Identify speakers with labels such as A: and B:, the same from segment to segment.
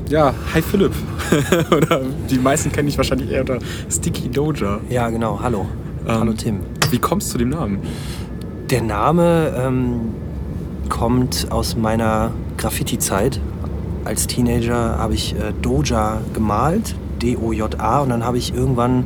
A: Ja, hi Philipp. Oder die meisten kennen dich wahrscheinlich eher unter Sticky Doja.
B: Ja, genau. Hallo. Hallo Tim.
A: Wie kommst du zu dem Namen?
B: Der Name kommt aus meiner Graffiti-Zeit. Als Teenager habe ich Doja gemalt, D-O-J-A. Und dann habe ich irgendwann,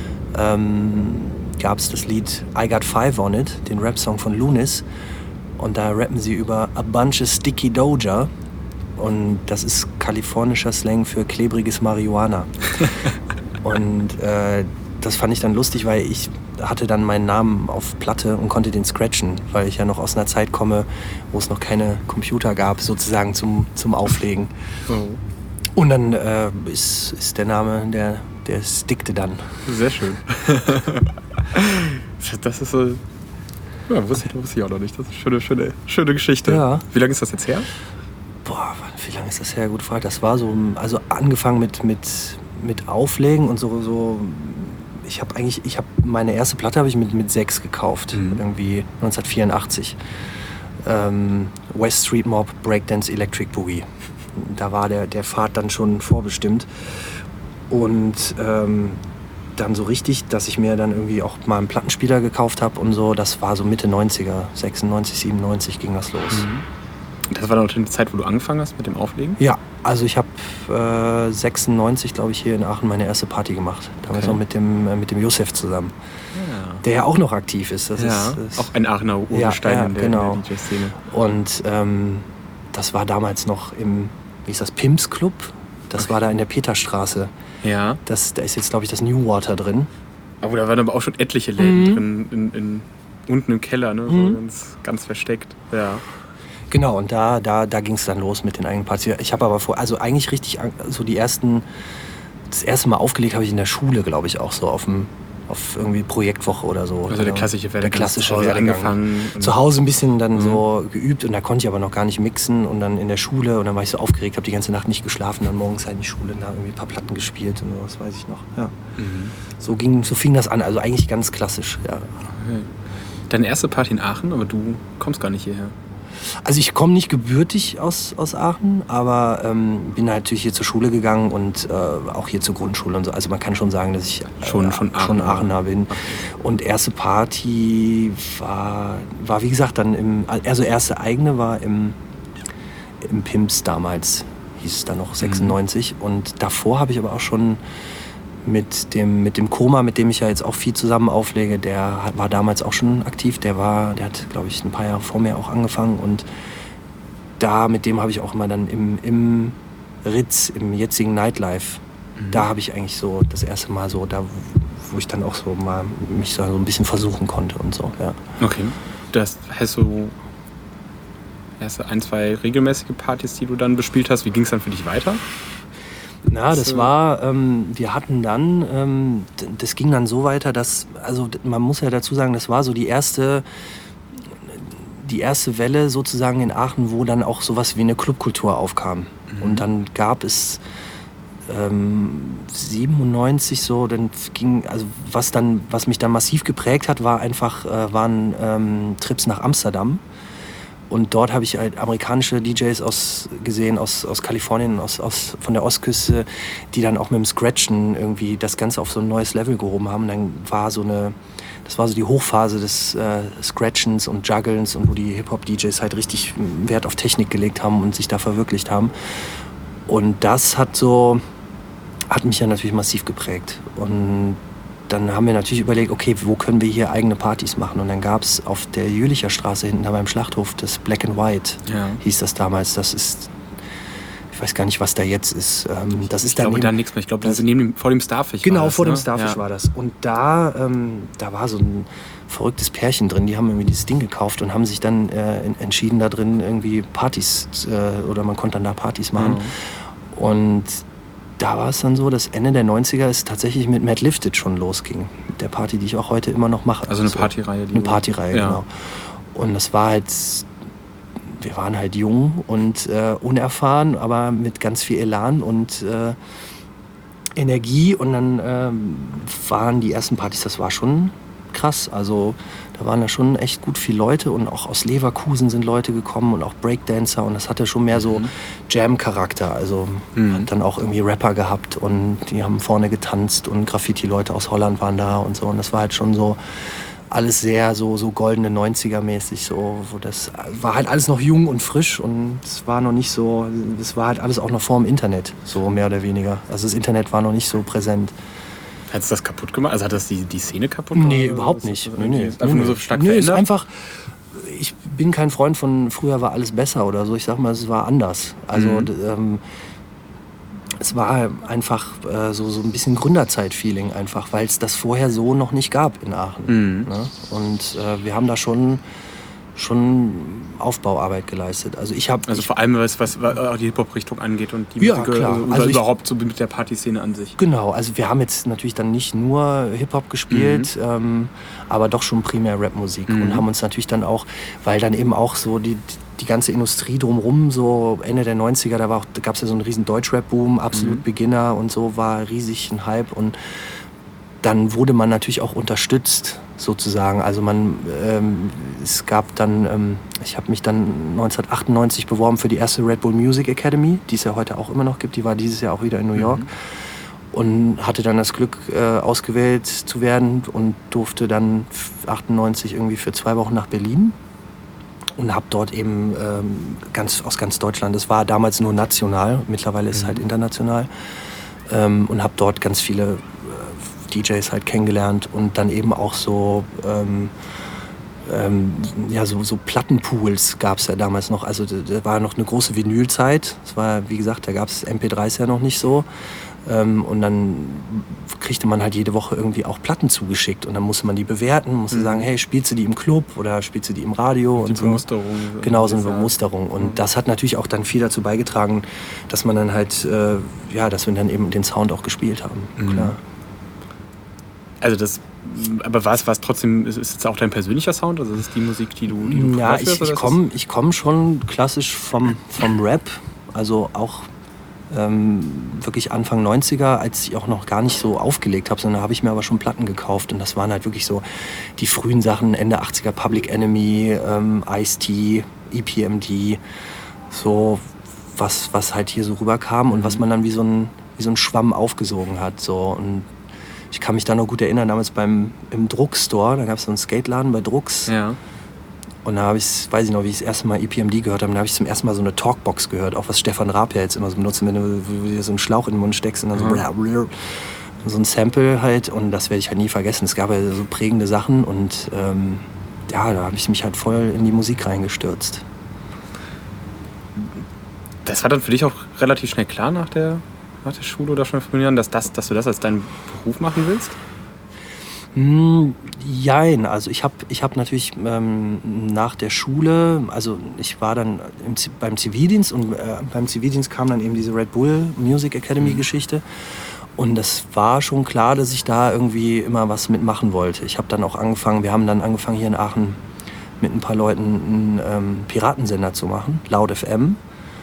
B: gab es das Lied I Got Five on It, den Rap-Song von Lunis. Und da rappen sie über a bunch of sticky Doja. Und das ist kalifornischer Slang für klebriges Marihuana. Und das fand ich dann lustig, weil ich hatte dann meinen Namen auf Platte und konnte den scratchen, weil ich ja noch aus einer Zeit komme, wo es noch keine Computer gab, sozusagen zum Auflegen.
A: Oh.
B: Und dann ist der Name, der stickte dann.
A: Sehr schön. Das ist so... Ja, wusste ich auch noch nicht. Das ist eine schöne Geschichte.
B: Ja.
A: Wie lange ist das jetzt her?
B: Boah, wie lange ist das her? Gute Frage. Das war so, also angefangen mit Auflegen und so. Ich habe meine erste Platte habe ich mit 6 gekauft, irgendwie 1984. West Street Mob, Breakdance, Electric Boogie. Da war der Pfad dann schon vorbestimmt. Und dann so richtig, dass ich mir dann irgendwie auch mal einen Plattenspieler gekauft habe und so, das war so Mitte 90er, 96, 97 ging das los.
A: Das war dann auch die Zeit, wo du angefangen hast mit dem Auflegen?
B: Ja, also ich habe 96, glaube ich, hier in Aachen meine erste Party gemacht. Damals noch mit dem Josef zusammen, der ja auch noch aktiv ist. Das ist
A: auch ein Aachener Urgestein in der DJ-Szene.
B: Und das war damals noch im, wie ist das, Pimps Club? Das war da in der Peterstraße.
A: Ja.
B: Da ist jetzt, glaube ich, das New Water drin.
A: Aber da waren aber auch schon etliche Läden drin, unten im Keller, ne? So ganz versteckt. Ja.
B: Genau, und da ging es dann los mit den eigenen Partys. Ich habe aber also eigentlich richtig, so das erste Mal aufgelegt habe ich in der Schule, glaube ich, auch so auf irgendwie Projektwoche oder so.
A: Also der klassische Werdegang.
B: Der klassische
A: Werdegang.
B: Angefangen. Zu Hause ein bisschen dann so geübt und da konnte ich aber noch gar nicht mixen und dann in der Schule und dann war ich so aufgeregt, habe die ganze Nacht nicht geschlafen, dann morgens halt in die Schule und da irgendwie ein paar Platten gespielt und was weiß ich noch. Ja. So fing das an, also eigentlich ganz klassisch. Ja.
A: Okay. Deine erste Party in Aachen, aber du kommst gar nicht hierher.
B: Also ich komme nicht gebürtig aus Aachen, aber bin natürlich hier zur Schule gegangen und auch hier zur Grundschule und so. Also man kann schon sagen, dass ich schon Aachener bin. Okay. Und erste Party war wie gesagt dann erste eigene war im Pimps damals, hieß es dann noch 96. Und davor habe ich aber auch schon mit dem Koma, mit dem ich ja jetzt auch viel zusammen auflege, der war damals auch schon aktiv. Der hat, glaube ich, ein paar Jahre vor mir auch angefangen. Und mit dem habe ich auch immer dann im Ritz, im jetzigen Nightlife, da habe ich eigentlich so das erste Mal so, da wo ich dann auch so mal mich so ein bisschen versuchen konnte und so, ja.
A: Okay. Das heißt so, erste 1, 2 regelmäßige Partys, die du dann bespielt hast. Wie ging es dann für dich weiter?
B: Na, das war, wir hatten dann, das ging dann so weiter, dass, also man muss ja dazu sagen, das war so die erste Welle sozusagen in Aachen, wo dann auch sowas wie eine Clubkultur aufkam. Und dann gab es 97 so, dann ging, also was mich dann massiv geprägt hat, waren Trips nach Amsterdam. Und dort habe ich halt amerikanische DJs gesehen aus Kalifornien, von der Ostküste, die dann auch mit dem Scratchen irgendwie das Ganze auf so ein neues Level gehoben haben. Und dann das war so die Hochphase des Scratchens und Jugglens und wo die Hip-Hop-DJs halt richtig Wert auf Technik gelegt haben und sich da verwirklicht haben. Und das hat mich ja natürlich massiv geprägt. Und dann haben wir natürlich überlegt, okay, wo können wir hier eigene Partys machen? Und dann gab es auf der Jülicher Straße hinten da beim Schlachthof das Black and White, hieß das damals. Das ist, ich weiß gar nicht, was da jetzt ist. Das ist
A: ich glaube da nichts mehr. Ich glaube, das ist vor dem Starfish.
B: Genau, vor dem Starfish war das. Und da war so ein verrücktes Pärchen drin, die haben irgendwie dieses Ding gekauft und haben sich dann entschieden, da drin irgendwie Partys, oder man konnte dann da Partys machen. Und da war es dann so, dass Ende der 90er es tatsächlich mit Mad Lifted schon losging. Mit der Party, die ich auch heute immer noch mache.
A: Also eine Partyreihe.
B: Eine Partyreihe, genau. Und das war halt, wir waren halt jung und unerfahren, aber mit ganz viel Elan und Energie. Und dann waren die ersten Partys, das war schon krass. Also da waren ja schon echt gut viele Leute und auch aus Leverkusen sind Leute gekommen und auch Breakdancer und das hatte schon mehr so Jam-Charakter. Also hat dann auch irgendwie Rapper gehabt und die haben vorne getanzt und Graffiti-Leute aus Holland waren da und so. Und das war halt schon so alles sehr so goldene 90er-mäßig. So, das war halt alles noch jung und frisch und es war noch nicht so, das war halt alles auch noch vor dem Internet, so mehr oder weniger. Also das Internet war noch nicht so präsent.
A: Hat es das kaputt gemacht? Also hat das die Szene kaputt gemacht?
B: Nee, überhaupt nicht. Nee,
A: einfach nur so stark
B: verändert?
A: verändert?
B: Ist einfach, ich bin kein Freund von früher war alles besser oder so. Ich sag mal, es war anders. Also es war einfach so ein bisschen Gründerzeit-Feeling einfach, weil es das vorher so noch nicht gab in Aachen. Ne? Und wir haben da schon Aufbauarbeit geleistet. Also
A: vor allem was die Hip-Hop-Richtung angeht und die
B: ja,
A: Musik,
B: klar.
A: oder überhaupt so mit der Partyszene an sich.
B: Genau, also wir haben jetzt natürlich dann nicht nur Hip-Hop gespielt, aber doch schon primär Rap-Musik und haben uns natürlich dann auch, weil dann eben auch so die ganze Industrie drumherum, so Ende der 90er, da gab es ja so einen riesen Deutsch-Rap-Boom, absolut Beginner und so, war riesig ein Hype und dann wurde man natürlich auch unterstützt, sozusagen. Also es gab dann, ich habe mich dann 1998 beworben für die erste Red Bull Music Academy, die es ja heute auch immer noch gibt. Die war dieses Jahr auch wieder in New York. Und hatte dann das Glück, ausgewählt zu werden und durfte dann 98 irgendwie für 2 Wochen nach Berlin. Und habe dort eben aus ganz Deutschland, das war damals nur national, mittlerweile ist es halt international. Und habe dort ganz viele DJs halt kennengelernt und dann eben auch so Plattenpools gab es ja damals noch. Also da war noch eine große Vinylzeit. Das war, wie gesagt, da gab es MP3s ja noch nicht so. Und dann kriegte man halt jede Woche irgendwie auch Platten zugeschickt und dann musste man die bewerten, musste sagen, hey, spielst du die im Club oder spielst du die im Radio? Und so.
A: Bemusterung.
B: Genau, so eine Bemusterung. Und das hat natürlich auch dann viel dazu beigetragen, dass man dann halt, dass wir dann eben den Sound auch gespielt haben. Klar.
A: Also aber war es trotzdem, ist es auch dein persönlicher Sound? Also ist es die Musik, die du
B: ja, ich komm schon klassisch vom Rap, also auch wirklich Anfang 90er, als ich auch noch gar nicht so aufgelegt habe, sondern habe ich mir aber schon Platten gekauft und das waren halt wirklich so die frühen Sachen, Ende 80er, Public Enemy, Ice-T, EPMD, so was halt hier so rüberkam und was man dann wie so ein Schwamm aufgesogen hat. So. Und ich kann mich da noch gut erinnern, damals im Druckstore, da gab es so einen Skateladen bei Drucks. Ja. Und da weiß ich noch, wie ich das erste Mal EPMD gehört habe. Da habe ich zum ersten Mal so eine Talkbox gehört, auch was Stefan Raab ja jetzt immer so benutzt, wenn du dir so einen Schlauch in den Mund steckst und dann so ein Sample halt. Und das werde ich halt nie vergessen. Es gab ja so prägende Sachen und da habe ich mich halt voll in die Musik reingestürzt.
A: Das war dann für dich auch relativ schnell klar nach der Schule oder schon vor Jahren, dass du das als deinen Beruf machen willst?
B: Jein, also ich hab natürlich nach der Schule, also ich war dann beim Zivildienst und beim Zivildienst kam dann eben diese Red Bull Music Academy Geschichte und das war schon klar, dass ich da irgendwie immer was mitmachen wollte. Wir haben dann angefangen hier in Aachen mit ein paar Leuten einen Piratensender zu machen, Loud FM,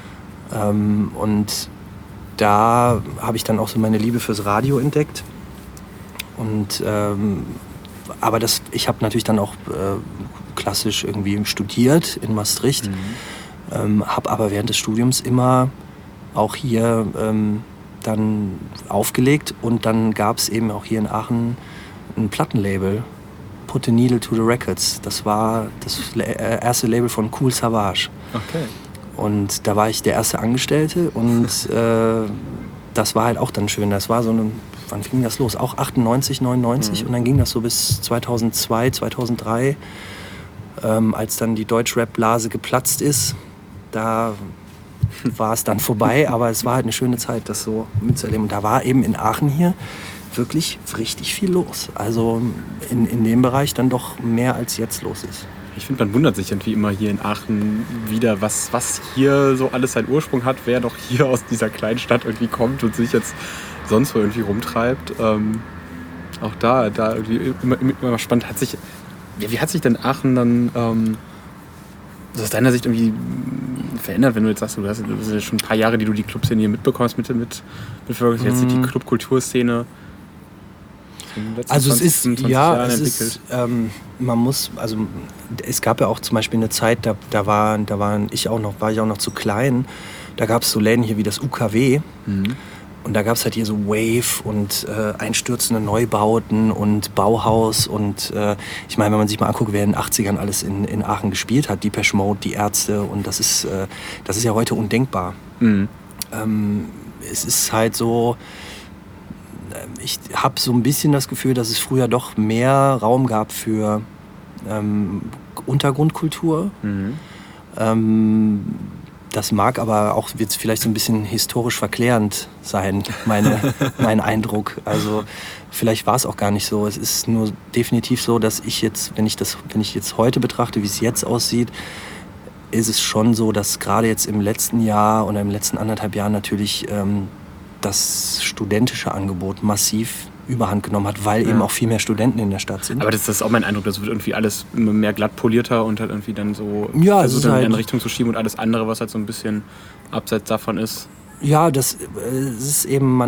B: und da habe ich dann auch so meine Liebe fürs Radio entdeckt. Und aber ich habe natürlich dann auch klassisch irgendwie studiert in Maastricht, habe aber während des Studiums immer auch hier dann aufgelegt und dann gab es eben auch hier in Aachen ein Plattenlabel, Put the Needle to the Records. Das war das erste Label von Kool Savas. Okay. Und da war ich der erste Angestellte und das war halt auch dann schön. Das war wann ging das los? Auch 98, 99 und dann ging das so bis 2002, 2003, als dann die Deutschrap-Blase geplatzt ist. Da war es dann vorbei, aber es war halt eine schöne Zeit, das so mitzuerleben. Und da war eben in Aachen hier wirklich richtig viel los. Also in dem Bereich dann doch mehr als jetzt los ist.
A: Ich finde, man wundert sich irgendwie immer hier in Aachen wieder, was hier so alles seinen Ursprung hat, wer doch hier aus dieser kleinen Stadt irgendwie kommt und sich jetzt sonst wo irgendwie rumtreibt. Auch da irgendwie immer spannend. Wie hat sich denn Aachen dann aus deiner Sicht irgendwie verändert, wenn du jetzt sagst, das sind ja schon ein paar Jahre, die du die Clubszene hier mitbekommst, mit jetzt die Clubkulturszene? in den letzten
B: Also
A: 20,
B: es ist,
A: 25
B: ja,
A: Jahren
B: es
A: entwickelt?
B: ist, man muss, also es gab ja auch zum Beispiel eine Zeit, da war ich auch noch zu klein. Da gab es so Läden hier wie das UKW. Und da gab es halt hier so Wave und einstürzende Neubauten und Bauhaus. Und ich meine, wenn man sich mal anguckt, wer in den 80ern alles in Aachen gespielt hat, Depeche Mode, die Ärzte. Und das ist ja heute undenkbar. Es ist halt so, ich habe so ein bisschen das Gefühl, dass es früher doch mehr Raum gab für Untergrundkultur. Das mag aber auch jetzt vielleicht so ein bisschen historisch verklärend sein, mein Eindruck. Also vielleicht war es auch gar nicht so. Es ist nur definitiv so, dass ich jetzt, wenn ich jetzt heute betrachte, wie es jetzt aussieht, ist es schon so, dass gerade jetzt im letzten Jahr oder im letzten 1,5 Jahren natürlich das studentische Angebot massiv Überhand genommen hat, weil eben auch viel mehr Studenten in der Stadt sind.
A: Aber das ist auch mein Eindruck, das wird irgendwie alles mehr glatt polierter und halt irgendwie dann so
B: versucht
A: in
B: halt
A: eine Richtung zu schieben und alles andere, was halt so ein bisschen abseits davon ist.
B: Ja, das ist eben,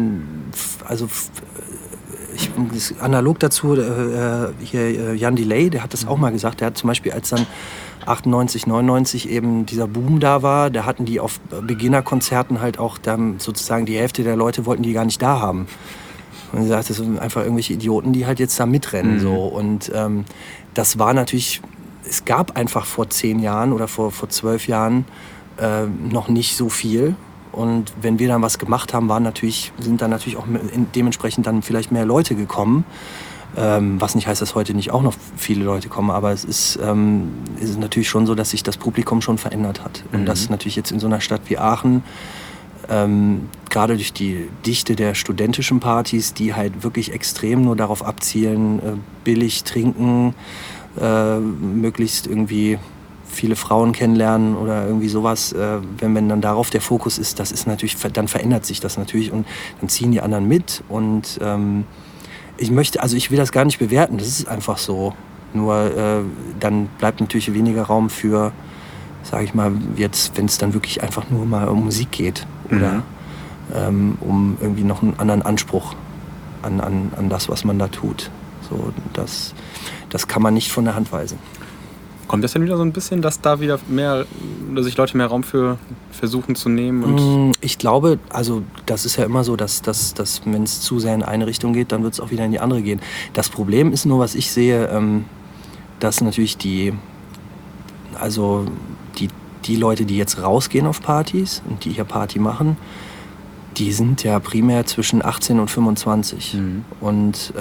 B: analog dazu, hier Jan Delay, der hat das auch mal gesagt, der hat zum Beispiel, als dann 98, 99 eben dieser Boom da war, da hatten die auf Beginnerkonzerten halt auch dann sozusagen die Hälfte der Leute wollten die gar nicht da haben. Und er sagt, das sind einfach irgendwelche Idioten, die halt jetzt da mitrennen. So. Und das war natürlich, es gab einfach vor 10 Jahren oder vor 12 Jahren noch nicht so viel. Und wenn wir dann was gemacht haben, sind dann natürlich auch dementsprechend dann vielleicht mehr Leute gekommen. Was nicht heißt, dass heute nicht auch noch viele Leute kommen, aber es ist natürlich schon so, dass sich das Publikum schon verändert hat. Und das natürlich jetzt in so einer Stadt wie Aachen, gerade durch die Dichte der studentischen Partys, die halt wirklich extrem nur darauf abzielen, billig trinken, möglichst irgendwie viele Frauen kennenlernen oder irgendwie sowas. Wenn dann darauf der Fokus ist, das ist natürlich, dann verändert sich das natürlich und dann ziehen die anderen mit. Und ich will das gar nicht bewerten, das ist einfach so. Nur dann bleibt natürlich weniger Raum für, sage ich mal, jetzt, wenn es dann wirklich einfach nur mal um Musik geht oder um irgendwie noch einen anderen Anspruch an das, was man da tut. So, das kann man nicht von der Hand weisen.
A: Kommt das denn wieder so ein bisschen, dass da wieder sich Leute mehr Raum für versuchen zu nehmen? Und
B: ich glaube, also das ist ja immer so, dass wenn es zu sehr in eine Richtung geht, dann wird es auch wieder in die andere gehen. Das Problem ist nur, was ich sehe, dass natürlich die Leute, die jetzt rausgehen auf Partys und die hier Party machen, die sind ja primär zwischen 18 und 25. Und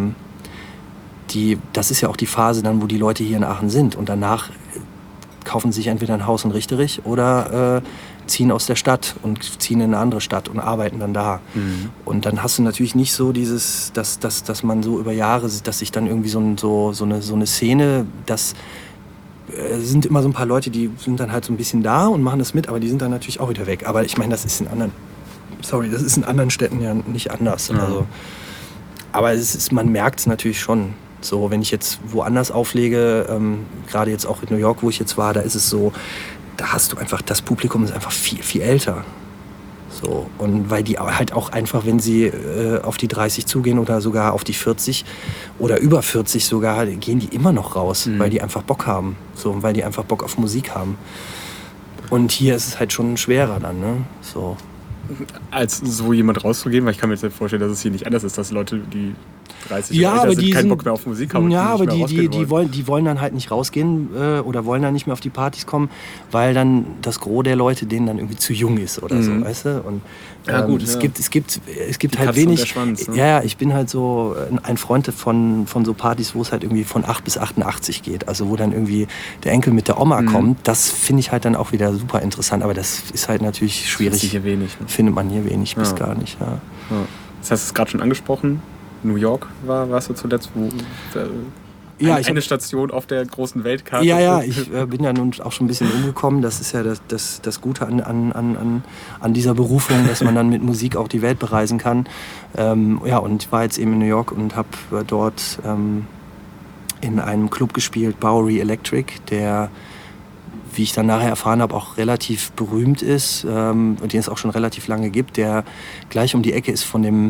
B: das ist ja auch die Phase dann, wo die Leute hier in Aachen sind. Und danach kaufen sie sich entweder ein Haus in Richterich oder ziehen aus der Stadt und ziehen in eine andere Stadt und arbeiten dann da. Und dann hast du natürlich nicht so dieses, dass man so über Jahre, dass sich dann irgendwie so eine Szene, das sind immer so ein paar Leute, die sind dann halt so ein bisschen da und machen das mit, aber die sind dann natürlich auch wieder weg. Aber ich meine, das ist in anderen Städten ja nicht anders.
A: Ja.
B: Also, aber man merkt es natürlich schon. So, wenn ich jetzt woanders auflege, gerade jetzt auch in New York, wo ich jetzt war, da ist es so, da hast du einfach, das Publikum ist einfach viel, viel älter. So, und weil die halt auch einfach, wenn sie auf die 30 zugehen oder sogar auf die 40 oder über 40 sogar, gehen die immer noch raus, weil die einfach Bock haben. So, weil die einfach Bock auf Musik haben. Und hier ist es halt schon schwerer dann, ne? So.
A: Als so jemand rauszugehen, weil ich kann mir jetzt vorstellen, dass es hier nicht anders ist, dass Leute, die 30
B: ja,
A: oder älter sind, keinen
B: sind,
A: Bock mehr auf Musik haben.
B: Ja, aber
A: die
B: wollen dann halt nicht rausgehen oder wollen dann nicht mehr auf die Partys kommen, weil dann das Gros der Leute denen dann irgendwie zu jung ist oder so, weißt du? Und
A: ja, gut,
B: es
A: ja.
B: gibt halt
A: Katze
B: wenig.
A: und der Schwanz, ne?
B: Ja, ich bin halt so ein Freund von so Partys, wo es halt irgendwie von 8 bis 88 geht. Also wo dann irgendwie der Enkel mit der Oma kommt. Das finde ich halt dann auch wieder super interessant. Aber das ist halt natürlich schwierig.
A: Das hier wenig, ne?
B: Findet man hier wenig bis gar nicht. Ja.
A: Ja. Das hast du es gerade schon angesprochen. New York warst du zuletzt, wo eine Station auf der großen Weltkarte.
B: Ja, ich bin ja nun auch schon ein bisschen umgekommen. Das ist ja das Gute an dieser Berufung, dass man dann mit Musik auch die Welt bereisen kann. Und ich war jetzt eben in New York und habe dort in einem Club gespielt, Bowery Electric, der, wie ich dann nachher erfahren habe, auch relativ berühmt ist und den es auch schon relativ lange gibt, der gleich um die Ecke ist von dem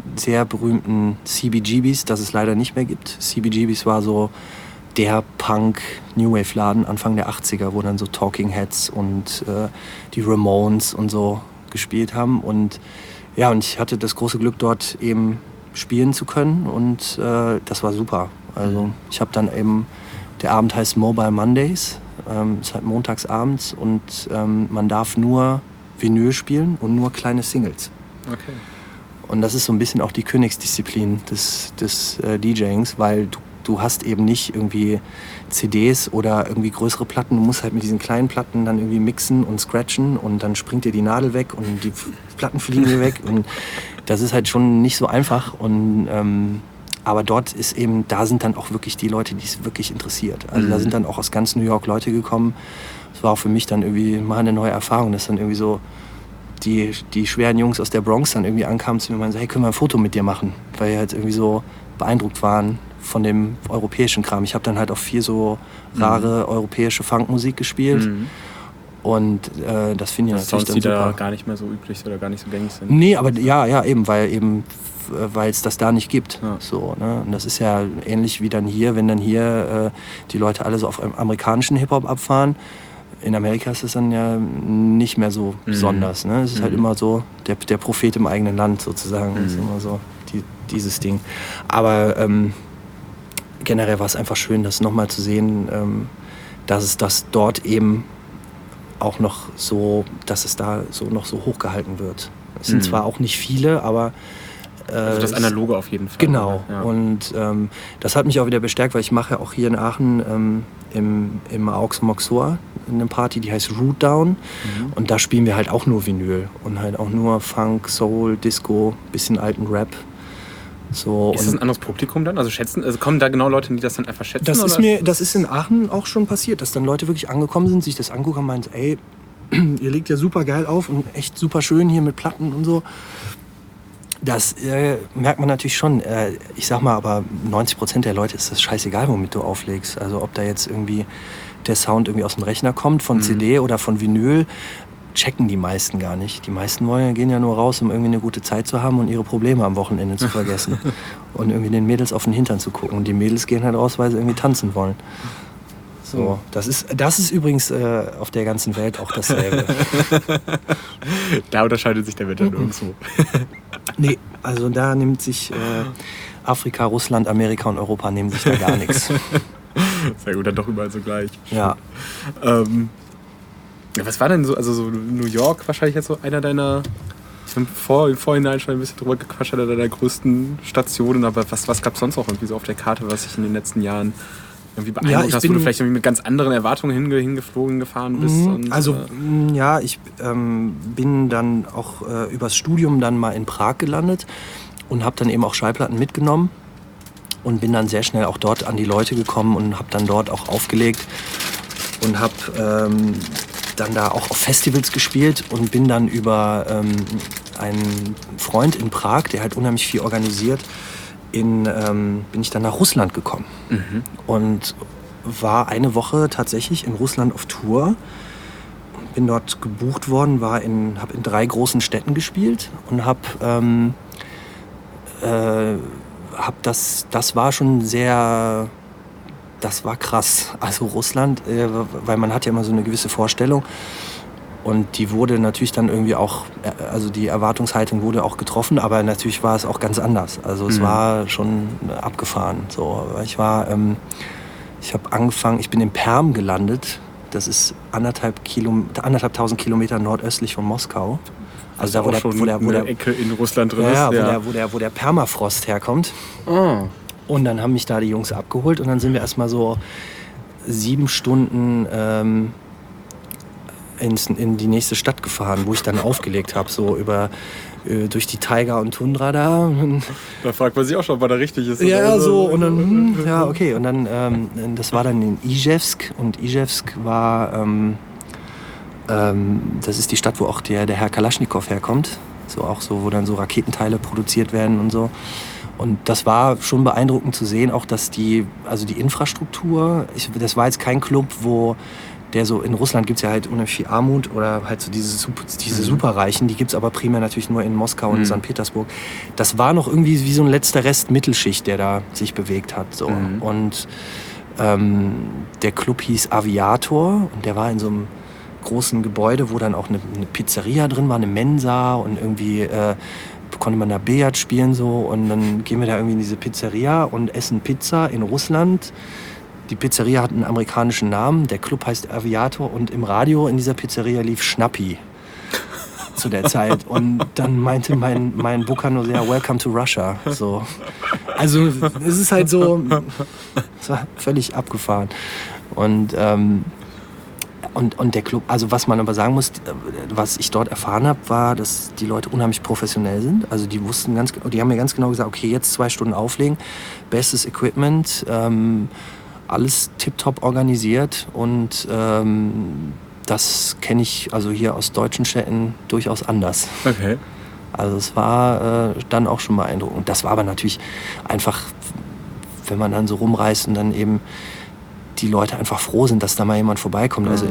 B: sehr berühmten CBGBs, das es leider nicht mehr gibt. CBGBs war so der Punk-New-Wave-Laden Anfang der 80er, wo dann so Talking Heads und die Ramones und so gespielt haben. Und ja, und ich hatte das große Glück, dort eben spielen zu können und das war super. Also ich habe dann eben, der Abend heißt Mobile Mondays, ist halt montags abends und man darf nur Vinyl spielen und nur kleine Singles.
A: Okay.
B: Und das ist so ein bisschen auch die Königsdisziplin des DJings, weil du hast eben nicht irgendwie CDs oder irgendwie größere Platten. Du musst halt mit diesen kleinen Platten dann irgendwie mixen und scratchen und dann springt dir die Nadel weg und die Platten fliegen dir weg. Und das ist halt schon nicht so einfach. Und, aber dort ist eben, da sind dann auch wirklich die Leute, die es wirklich interessiert. Also da sind dann auch aus ganz New York Leute gekommen. Das war auch für mich dann irgendwie mal eine neue Erfahrung, dass dann irgendwie so die schweren Jungs aus der Bronx dann irgendwie ankamen zu mir und meinten, hey, können wir ein Foto mit dir machen? Weil wir halt irgendwie so beeindruckt waren von dem europäischen Kram. Ich habe dann halt auch viel so rare europäische Funkmusik gespielt. Und das finde ich natürlich
A: Sounds, die
B: dann super.
A: Da gar nicht mehr so üblich oder gar nicht so gängig sind.
B: Nee, aber ja, weil es das da nicht gibt. Ja. So, ne? Und das ist ja ähnlich wie dann hier, wenn dann hier die Leute alle so auf amerikanischen Hip-Hop abfahren. In Amerika ist es dann ja nicht mehr so besonders. Ne? Es ist halt immer so der Prophet im eigenen Land sozusagen. Das ist immer so dieses Ding. Aber generell war es einfach schön, das nochmal zu sehen, dass es das dort eben auch noch so, dass es da so noch so hochgehalten wird. Es sind zwar auch nicht viele, aber
A: also das Analoge auf jeden Fall.
B: Genau.
A: Ja.
B: Und das hat mich auch wieder bestärkt, weil ich mache ja auch hier in Aachen im Aux Moxor eine Party, die heißt Root Down. Und da spielen wir halt auch nur Vinyl und halt auch nur Funk, Soul, Disco, bisschen alten Rap. So,
A: ist das ein anderes Publikum dann? Also kommen da genau Leute, die das dann einfach schätzen?
B: Das ist in Aachen auch schon passiert, dass dann Leute wirklich angekommen sind, sich das angucken und meinen, ey, ihr legt ja super geil auf und echt super schön hier mit Platten und so. Das merkt man natürlich schon. Ich sag mal, aber 90% der Leute ist das scheißegal, womit du auflegst. Also ob da jetzt irgendwie der Sound irgendwie aus dem Rechner kommt, von CD oder von Vinyl, checken die meisten gar nicht. Die meisten gehen ja nur raus, um irgendwie eine gute Zeit zu haben und ihre Probleme am Wochenende zu vergessen. Und irgendwie den Mädels auf den Hintern zu gucken. Und die Mädels gehen halt raus, weil sie irgendwie tanzen wollen. So, das ist übrigens auf der ganzen Welt auch dasselbe.
A: Da unterscheidet sich der Wetter nirgendwo.
B: Nee, also da nimmt sich Afrika, Russland, Amerika und Europa nehmen sich da gar nichts.
A: Sehr gut, dann doch überall so gleich.
B: Ja.
A: Was war denn so, also so New York wahrscheinlich jetzt so einer deiner, im Vorhinein schon ein bisschen drüber gequatscht, einer deiner größten Stationen, aber was gab es sonst auch irgendwie so auf der Karte, was sich in den letzten Jahren irgendwie beeindruckt hast, wo du vielleicht irgendwie mit ganz anderen Erwartungen gefahren bist? Und,
B: ich bin dann auch übers Studium dann mal in Prag gelandet und habe dann eben auch Schallplatten mitgenommen und bin dann sehr schnell auch dort an die Leute gekommen und habe dann dort auch aufgelegt und habe dann da auch auf Festivals gespielt und bin dann über einen Freund in Prag, der halt unheimlich viel organisiert, bin ich dann nach Russland gekommen und war eine Woche tatsächlich in Russland auf Tour. Bin dort gebucht worden, habe in 3 großen Städten gespielt und das war schon sehr, das war krass. Also Russland, weil man hat ja immer so eine gewisse Vorstellung. Und die wurde natürlich dann irgendwie auch, also die Erwartungshaltung wurde auch getroffen, aber natürlich war es auch ganz anders. Also es war schon abgefahren. So, ich bin in Perm gelandet. Das ist 1.500 Kilometer nordöstlich von Moskau.
A: Also da, wo der Ecke in Russland drin ist.
B: Ja, wo der Permafrost herkommt.
A: Oh.
B: Und dann haben mich da die Jungs abgeholt und dann sind wir erstmal so 7 Stunden in die nächste Stadt gefahren, wo ich dann aufgelegt habe, so durch die Taiga und Tundra da.
A: Da fragt man sich auch schon, ob man da richtig ist.
B: Ja, so, und dann, okay, und dann, das war dann in Izhevsk und Izhevsk war, das ist die Stadt, wo auch der Herr Kalaschnikow herkommt, so auch so, wo dann so Raketenteile produziert werden und so. Und das war schon beeindruckend zu sehen, auch dass die Infrastruktur, das war jetzt kein Club, wo der so, in Russland gibt es ja halt unheimlich viel Armut oder halt so diese Superreichen, die gibt es aber primär natürlich nur in Moskau und St. Petersburg. Das war noch irgendwie wie so ein letzter Rest Mittelschicht, der da sich bewegt hat. So. Und der Club hieß Aviator und der war in so einem großen Gebäude, wo dann auch eine Pizzeria drin war, eine Mensa und irgendwie konnte man da Billard spielen so und dann gehen wir da irgendwie in diese Pizzeria und essen Pizza in Russland. Die Pizzeria hat einen amerikanischen Namen, der Club heißt Aviator und im Radio in dieser Pizzeria lief Schnappi zu der Zeit und dann meinte mein Booker nur sehr, welcome to Russia. So. Also es ist halt so, es war völlig abgefahren. Und der Club, also was man aber sagen muss, was ich dort erfahren habe, war, dass die Leute unheimlich professionell sind. Also die haben mir ganz genau gesagt, okay, jetzt 2 Stunden auflegen, bestes Equipment, alles tipptopp organisiert und das kenne ich also hier aus deutschen Städten durchaus anders.
A: Okay.
B: Also es war dann auch schon beeindruckend. Und das war aber natürlich einfach, wenn man dann so rumreist und dann eben die Leute einfach froh sind, dass da mal jemand vorbeikommt. Also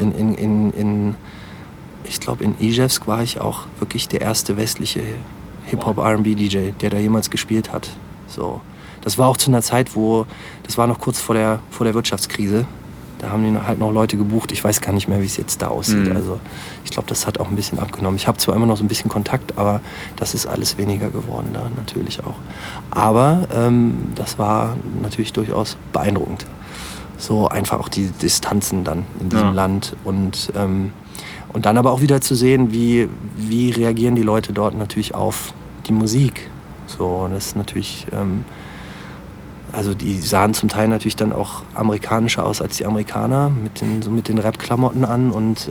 B: ich glaube in Ijevsk war ich auch wirklich der erste westliche Hip-Hop-R&B-DJ, der da jemals gespielt hat. So. Das war auch zu einer Zeit, das war noch kurz vor der Wirtschaftskrise. Da haben die halt noch Leute gebucht. Ich weiß gar nicht mehr, wie es jetzt da aussieht. Also ich glaube, das hat auch ein bisschen abgenommen. Ich habe zwar immer noch so ein bisschen Kontakt, aber das ist alles weniger geworden da natürlich auch. Aber das war natürlich durchaus beeindruckend. So einfach auch die Distanzen dann in diesem Land und dann aber auch wieder zu sehen, wie reagieren die Leute dort natürlich auf die Musik. So, das ist natürlich, also die sahen zum Teil natürlich dann auch amerikanischer aus als die Amerikaner mit den Rap-Klamotten an und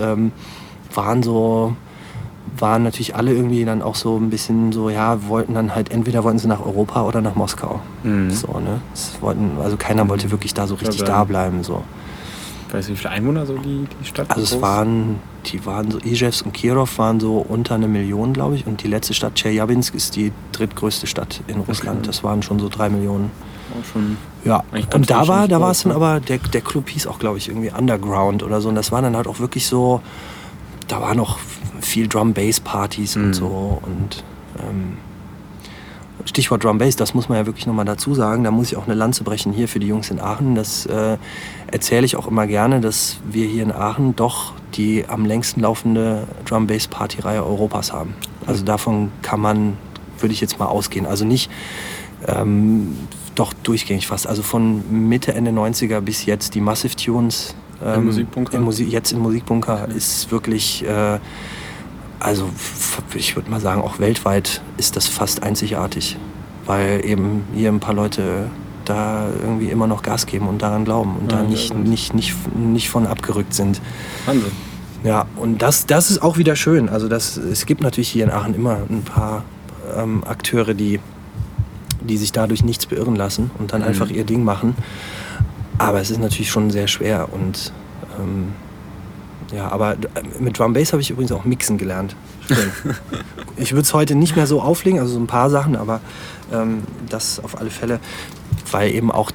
B: waren natürlich alle irgendwie dann auch so ein bisschen so, ja, entweder wollten sie nach Europa oder nach Moskau. So, ne? Also keiner wollte wirklich da so richtig da bleiben. So.
A: Weißt du, wie viele Einwohner so die Stadt?
B: Also Ijevsk und Kirov waren so unter 1 Million, glaube ich. Und die letzte Stadt, Tscheljabinsk, ist die drittgrößte Stadt in Russland. Okay. Das waren schon so 3 Millionen. Auch schon. Ja, und da war es dann aber, der Club hieß auch, glaube ich, irgendwie Underground oder so. Und das war dann halt auch wirklich so, da war noch viel Drum-Bass-Partys und so. Und Stichwort Drum-Bass, das muss man ja wirklich nochmal dazu sagen. Da muss ich auch eine Lanze brechen hier für die Jungs in Aachen. Das erzähle ich auch immer gerne, dass wir hier in Aachen doch die am längsten laufende Drum-Bass-Party-Reihe Europas haben. Also davon kann man, würde ich jetzt mal ausgehen. Also nicht, doch durchgängig fast. Also von Mitte, Ende 90er bis jetzt die Massive Tunes.
A: Im Musikbunker?
B: Jetzt im Musikbunker ist wirklich, also ich würde mal sagen, auch weltweit ist das fast einzigartig. Weil eben hier ein paar Leute da irgendwie immer noch Gas geben und daran glauben und da nicht von abgerückt sind.
A: Wahnsinn.
B: Ja, und das ist auch wieder schön. Also es gibt natürlich hier in Aachen immer ein paar Akteure, die sich dadurch nichts beirren lassen und dann einfach ihr Ding machen. Aber es ist natürlich schon sehr schwer und aber mit Drum Bass habe ich übrigens auch mixen gelernt. Ich würde es heute nicht mehr so auflegen, also so ein paar Sachen, aber das auf alle Fälle, weil eben auch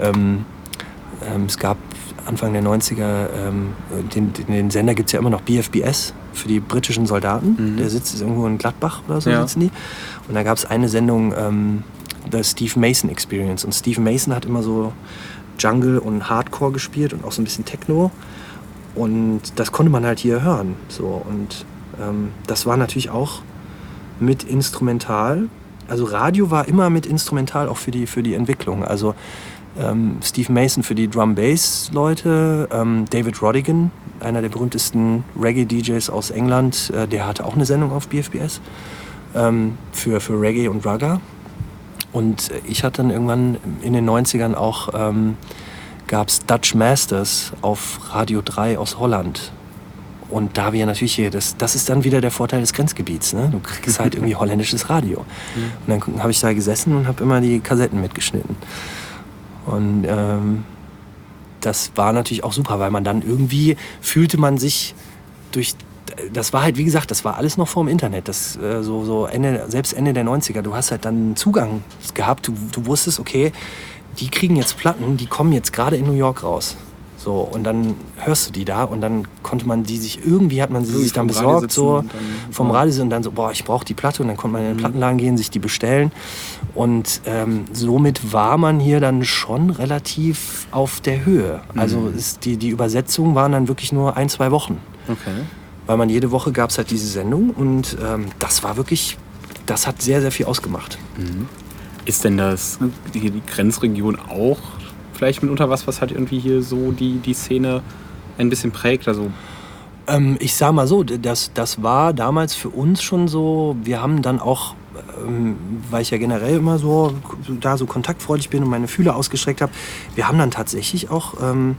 B: es gab Anfang der 90er, den Sender gibt es ja immer noch, BFBS, für die britischen Soldaten. Der sitzt irgendwo in Gladbach oder so, sitzen die. Und da gab es eine Sendung, The Steve Mason Experience. Und Steve Mason hat immer so Jungle und Hardcore gespielt und auch so ein bisschen Techno. Und das konnte man halt hier hören. So. Und das war natürlich auch mit Instrumental. Also Radio war immer mit Instrumental auch für die Entwicklung. Also Steve Mason für die Drum-Bass-Leute, David Rodigan, einer der berühmtesten Reggae-DJs aus England, der hatte auch eine Sendung auf BFBS für Reggae und Ragga. Und ich hatte dann irgendwann in den 90ern auch, gab es Dutch Masters auf Radio 3 aus Holland. Und da wir natürlich hier, das ist dann wieder der Vorteil des Grenzgebiets, ne? Du kriegst halt irgendwie holländisches Radio. Und dann habe ich da gesessen und habe immer die Kassetten mitgeschnitten. Und das war natürlich auch super, weil man dann irgendwie fühlte man sich das war halt, wie gesagt, das war alles noch vor dem Internet. Das selbst Ende der 90er, du hast halt dann Zugang gehabt. Du wusstest, okay, die kriegen jetzt Platten, die kommen jetzt gerade in New York raus. So, und dann hörst du die da und dann konnte man die sich, irgendwie hat man sie sich dann besorgt, so vom Radio und dann so, boah, ich brauche die Platte und dann konnte man in den Plattenladen gehen, sich die bestellen und somit war man hier dann schon relativ auf der Höhe. Also die Übersetzungen waren dann wirklich nur 1-2 Wochen.
A: Okay.
B: Weil man jede Woche gab es halt diese Sendung und das war wirklich, das hat sehr, sehr viel ausgemacht.
A: Ist denn die Grenzregion auch vielleicht mitunter was halt irgendwie hier so die Szene ein bisschen prägt? Also
B: ich sag mal so, das war damals für uns schon so, wir haben dann auch, weil ich ja generell immer so kontaktfreudig bin und meine Fühler ausgestreckt habe, wir haben dann tatsächlich auch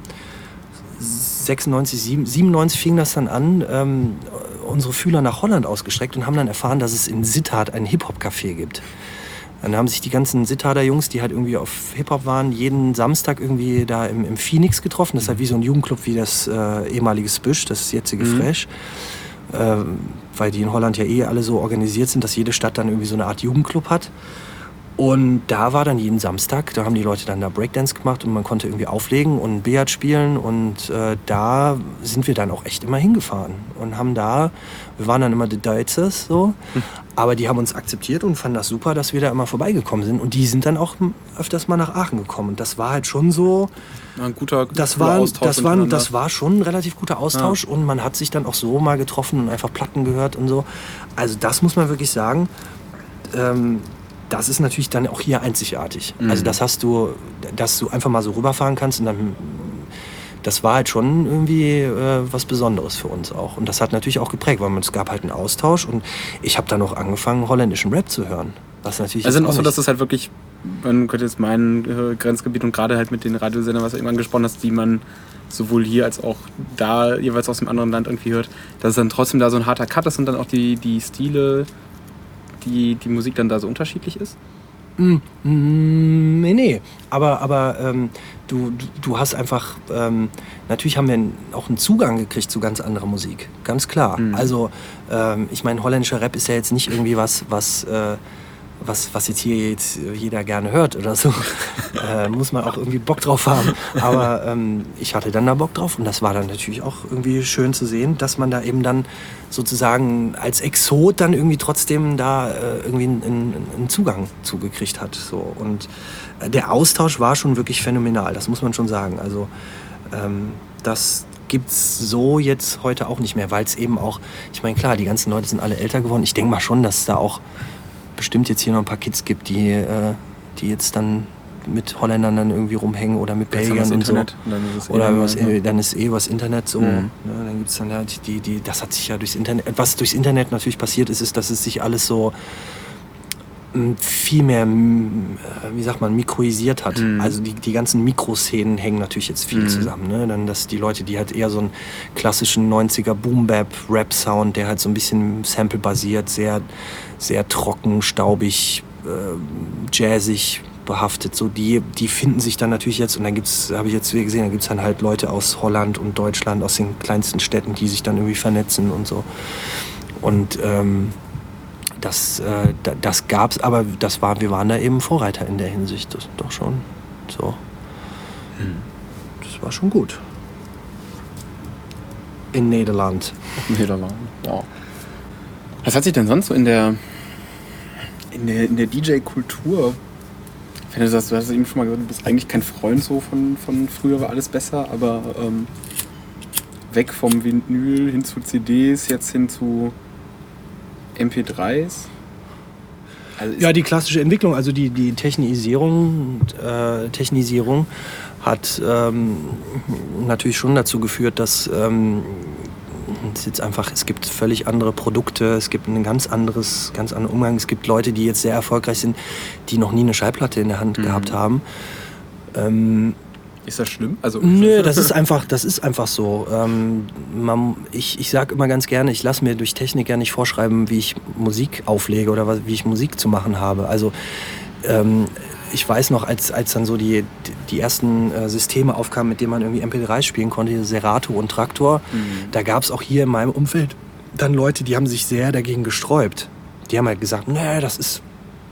B: 97 fing das dann an, unsere Fühler nach Holland ausgestreckt und haben dann erfahren, dass es in Sittard ein Hip-Hop-Café gibt. Dann haben sich die ganzen Sittharder Jungs, die halt irgendwie auf Hip-Hop waren, jeden Samstag irgendwie da im Phoenix getroffen. Das ist halt wie so ein Jugendclub wie das ehemalige Spüsch, das jetzige Fresh. Weil die in Holland ja alle so organisiert sind, dass jede Stadt dann irgendwie so eine Art Jugendclub hat. Und da war dann jeden Samstag, da haben die Leute dann da Breakdance gemacht und man konnte irgendwie auflegen und Billard spielen und da sind wir dann auch echt immer hingefahren und haben da, wir waren dann immer die Duitsers so, aber die haben uns akzeptiert und fanden das super, dass wir da immer vorbeigekommen sind und die sind dann auch öfters mal nach Aachen gekommen und das war halt schon so,
A: ein guter
B: Austausch. Das war schon ein relativ guter Austausch und man hat sich dann auch so mal getroffen und einfach Platten gehört und so. Also das muss man wirklich sagen, das ist natürlich dann auch hier einzigartig. Also das hast du, dass du einfach mal so rüberfahren kannst und dann, das war halt schon irgendwie was Besonderes für uns auch. Und das hat natürlich auch geprägt, weil es gab halt einen Austausch und ich habe dann auch angefangen, holländischen Rap zu hören. Was natürlich
A: also auch so, dass es halt wirklich, man könnte jetzt mein Grenzgebiet und gerade halt mit den Radiosendern, was du irgendwann gesprochen hast, die man sowohl hier als auch da jeweils aus dem anderen Land irgendwie hört, dass es dann trotzdem da so ein harter Cut ist und dann auch die Stile, die Musik dann da so unterschiedlich ist?
B: Nee. Aber du hast einfach, natürlich haben wir auch einen Zugang gekriegt zu ganz anderer Musik, ganz klar. Also ich meine, holländischer Rap ist ja jetzt nicht irgendwie was jetzt hier jeder gerne hört oder so. Muss man auch irgendwie Bock drauf haben. Aber ich hatte dann da Bock drauf und das war dann natürlich auch irgendwie schön zu sehen, dass man da eben dann sozusagen als Exot dann irgendwie trotzdem da irgendwie einen Zugang zugekriegt hat. So. Und der Austausch war schon wirklich phänomenal, das muss man schon sagen. Also das gibt's so jetzt heute auch nicht mehr, weil es eben auch, ich meine klar, die ganzen Leute sind alle älter geworden. Ich denke mal schon, dass es da auch bestimmt jetzt hier noch ein paar Kids gibt, die jetzt dann mit Holländern dann irgendwie rumhängen oder mit Belgiern und so. Dann ist was Internet so. Ne, dann gibt's dann halt das hat sich ja durchs Internet, was durchs Internet natürlich passiert ist, dass es sich alles so viel mehr, wie sagt man, mikroisiert hat. Also die ganzen Mikroszenen hängen natürlich jetzt viel zusammen. Ne? Dann, dass die Leute, die halt eher so einen klassischen 90er Boom-Bap-Rap-Sound, der halt so ein bisschen Sample-basiert, sehr, sehr trocken, staubig, jazzig behaftet, so die finden sich dann natürlich jetzt, und dann habe ich jetzt gesehen, da gibt's dann halt Leute aus Holland und Deutschland, aus den kleinsten Städten, die sich dann irgendwie vernetzen und so. Und das gab's, aber wir waren da eben Vorreiter in der Hinsicht, das doch schon so. Das war schon gut. In Nederland.
A: Wow. Was hat sich denn sonst so in der DJ-Kultur, wenn du sagst, du hast eben schon mal gesagt, du bist eigentlich kein Freund so von früher war alles besser, aber weg vom Vinyl hin zu CDs, jetzt hin zu MP3s? Also
B: ja, die klassische Entwicklung, also die Technisierung hat natürlich schon dazu geführt, dass es gibt völlig andere Produkte, es gibt einen ganz anderen Umgang. Es gibt Leute, die jetzt sehr erfolgreich sind, die noch nie eine Schallplatte in der Hand gehabt haben.
A: Ist das schlimm? Also,
B: nö, das ist einfach so. Ich sage immer ganz gerne, ich lasse mir durch Technik ja nicht vorschreiben, wie ich Musik auflege oder wie ich Musik zu machen habe. Also ich weiß noch, als dann so die ersten Systeme aufkamen, mit denen man irgendwie MP3 spielen konnte, Serato und Traktor, da gab es auch hier in meinem Umfeld dann Leute, die haben sich sehr dagegen gesträubt. Die haben halt gesagt, nee, das ist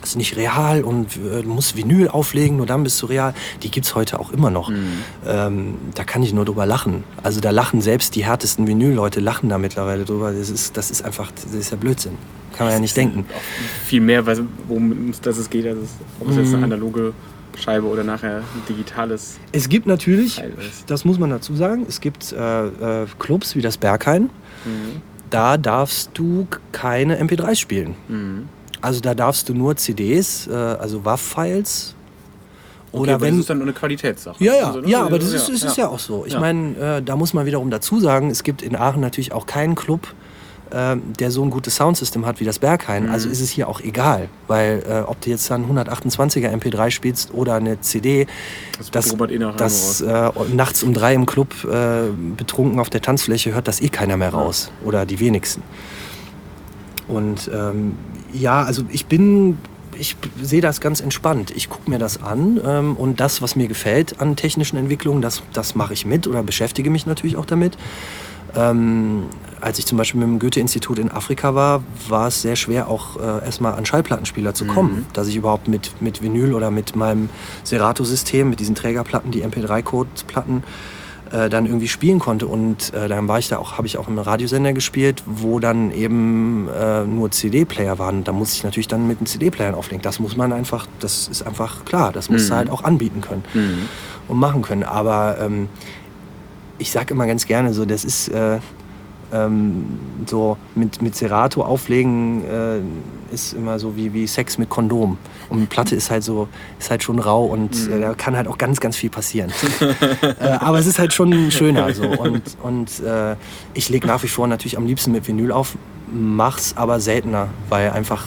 B: das ist nicht real und du musst Vinyl auflegen, nur dann bist du real. Die gibt's heute auch immer noch. Da kann ich nur drüber lachen. Also da lachen selbst die härtesten Vinyl-Leute lachen da mittlerweile drüber. Das ist ja Blödsinn. Kann man ja nicht denken.
A: Viel mehr, worum es geht, also ob es jetzt eine analoge Scheibe oder nachher ein digitales.
B: Es gibt natürlich, das muss man dazu sagen, es gibt Clubs wie das Berghain. Da darfst du keine MP3s spielen. Also da darfst du nur CDs, also WAV-Files. Oder
A: aber
B: wenn,
A: das ist dann nur eine Qualitätssache.
B: Ja,
A: also,
B: aber das ist ja auch so. Ich meine, da muss man wiederum dazu sagen, es gibt in Aachen natürlich auch keinen Club, der so ein gutes Soundsystem hat wie das Berghain. Also ist es hier auch egal, weil ob du jetzt dann 128er MP3 spielst oder eine CD, das nachts um 3 im Club betrunken auf der Tanzfläche hört das eh keiner mehr raus oder die wenigsten. Und also ich sehe das ganz entspannt. Ich gucke mir das an und das, was mir gefällt an technischen Entwicklungen, das mache ich mit oder beschäftige mich natürlich auch damit. Als ich zum Beispiel mit dem Goethe-Institut in Afrika war es sehr schwer, auch erstmal an Schallplattenspieler zu kommen. Dass ich überhaupt mit Vinyl oder mit meinem Serato-System, mit diesen Trägerplatten, die MP3-Code-Platten, dann irgendwie spielen konnte. Und dann habe ich auch im Radiosender gespielt, wo dann eben nur CD-Player waren. Da muss ich natürlich dann mit den CD-Playern auflegen. Das ist einfach klar. Das musst du halt auch anbieten können und machen können. Aber ich sage immer ganz gerne so, das ist so mit Serato auflegen ist immer so wie Sex mit Kondom. Und eine Platte ist halt schon rau und da kann halt auch ganz, ganz viel passieren. Aber es ist halt schon schöner so. Und ich lege nach wie vor natürlich am liebsten mit Vinyl auf, mach's aber seltener, weil einfach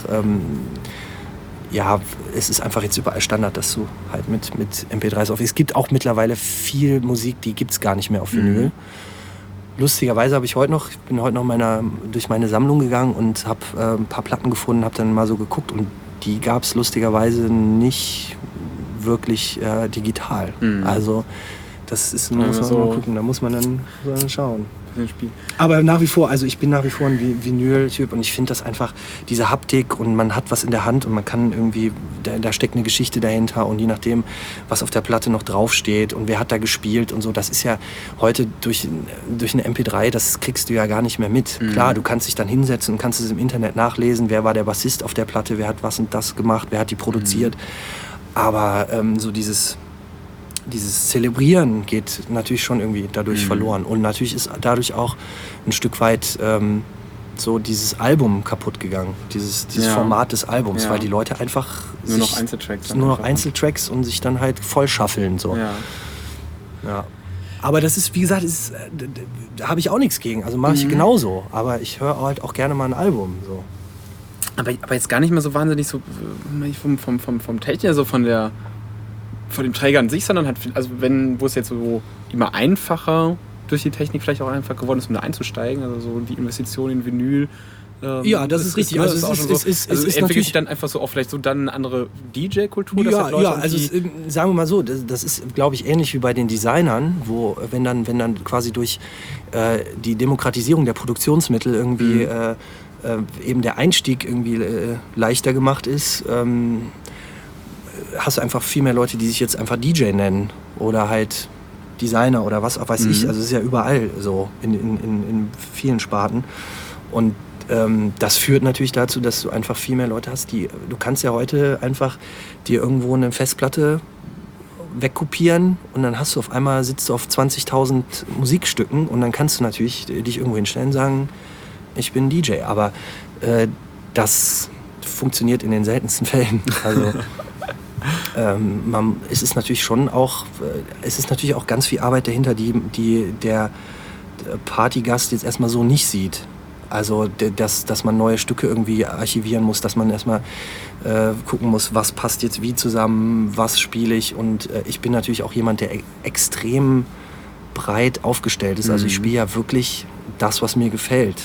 B: es ist einfach jetzt überall Standard, dass du halt mit MP3s auflegst. Es gibt auch mittlerweile viel Musik, die gibt's gar nicht mehr auf Vinyl. Lustigerweise bin heute noch durch meine Sammlung gegangen und habe ein paar Platten gefunden, habe dann mal so geguckt und die gab es lustigerweise nicht wirklich digital. Also das muss man mal gucken, da muss man dann schauen. Aber nach wie vor, also ich bin nach wie vor ein Vinyl-Typ und ich finde das einfach, diese Haptik und man hat was in der Hand und man kann irgendwie, da steckt eine Geschichte dahinter und je nachdem, was auf der Platte noch draufsteht und wer hat da gespielt und so, das ist ja heute durch eine MP3, das kriegst du ja gar nicht mehr mit. Klar, du kannst dich dann hinsetzen und kannst es im Internet nachlesen, wer war der Bassist auf der Platte, wer hat was und das gemacht, wer hat die produziert, aber so dieses Zelebrieren geht natürlich schon irgendwie dadurch verloren. Und natürlich ist dadurch auch ein Stück weit so dieses Album kaputt gegangen. Dieses Format des Albums, weil die Leute einfach
A: nur noch
B: Einzeltracks und sich dann halt voll schaffeln. So. Ja. Aber das ist, wie gesagt, da habe ich auch nichts gegen. Also mache ich genauso. Aber ich höre halt auch gerne mal ein Album. So.
A: Aber jetzt gar nicht mehr so wahnsinnig so vom Techniker, so von dem Träger an sich, sondern halt, also wo es jetzt so immer einfacher durch die Technik vielleicht auch einfach geworden ist, um da einzusteigen, also so die Investition in Vinyl.
B: Das ist richtig.
A: Also es ist entwickelt sich dann einfach so auch vielleicht so dann eine andere DJ-Kultur.
B: Sagen wir mal so, das ist, glaube ich, ähnlich wie bei den Designern, wo wenn dann quasi durch die Demokratisierung der Produktionsmittel irgendwie eben der Einstieg irgendwie leichter gemacht ist, hast du einfach viel mehr Leute, die sich jetzt einfach DJ nennen oder halt Designer oder was auch weiß ich. Also es ist ja überall so in vielen Sparten. Und das führt natürlich dazu, dass du einfach viel mehr Leute hast, du kannst ja heute einfach dir irgendwo eine Festplatte wegkopieren und dann sitzt du auf 20.000 Musikstücken und dann kannst du natürlich dich irgendwo hinstellen und sagen, ich bin DJ. Aber das funktioniert in den seltensten Fällen. Also es ist natürlich auch ganz viel Arbeit dahinter, die der Partygast jetzt erstmal so nicht sieht. Also, dass man neue Stücke irgendwie archivieren muss, dass man erstmal gucken muss, was passt jetzt wie zusammen, was spiele ich. Und ich bin natürlich auch jemand, der extrem breit aufgestellt ist. Also ich spiele ja wirklich das, was mir gefällt.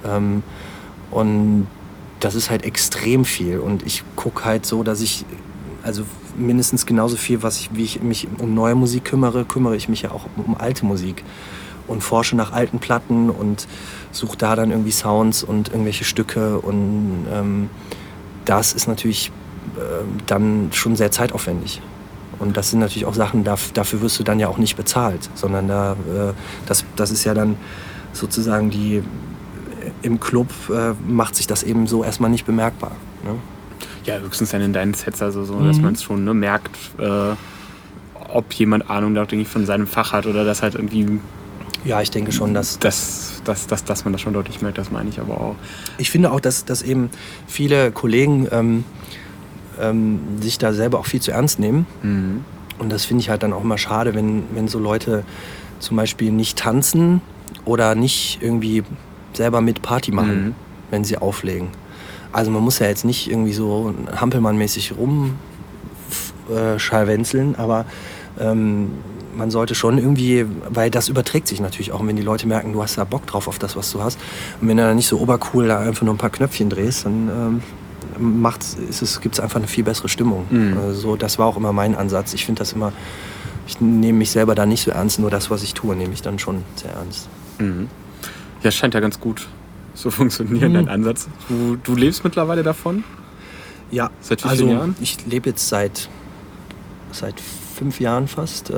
B: Und das ist halt extrem viel. Und ich gucke halt so, dass ich also mindestens genauso viel, wie ich mich um neue Musik kümmere ich mich ja auch um alte Musik und forsche nach alten Platten und suche da dann irgendwie Sounds und irgendwelche Stücke und das ist natürlich dann schon sehr zeitaufwendig. Und das sind natürlich auch Sachen, dafür wirst du dann ja auch nicht bezahlt, sondern das ist ja dann sozusagen im Club macht sich das eben so erstmal nicht bemerkbar. Ne?
A: Ja, höchstens dann in deinen Sets, also so, dass man es schon merkt, ob jemand Ahnung von seinem Fach hat oder das halt irgendwie.
B: Ja, ich denke schon, dass
A: man das schon deutlich merkt, das meine ich aber auch.
B: Ich finde auch, dass eben viele Kollegen sich da selber auch viel zu ernst nehmen. Mhm. Und das finde ich halt dann auch immer schade, wenn so Leute zum Beispiel nicht tanzen oder nicht irgendwie selber mit Party machen, wenn sie auflegen. Also man muss ja jetzt nicht irgendwie so Hampelmann-mäßig rumscharwenzeln, aber man sollte schon irgendwie, weil das überträgt sich natürlich auch. Und wenn die Leute merken, du hast da Bock drauf auf das, was du hast, und wenn du dann nicht so obercool da einfach nur ein paar Knöpfchen drehst, dann gibt es einfach eine viel bessere Stimmung. Also das war auch immer mein Ansatz. Ich finde das immer, ich nehme mich selber da nicht so ernst, nur das, was ich tue, nehme ich dann schon sehr ernst.
A: Mhm. Ja, scheint ja ganz gut so funktionieren, dein Ansatz. Du lebst mittlerweile davon?
B: Ja.
A: Seit wie vielen Jahren?
B: Ich lebe jetzt seit 5 Jahren fast.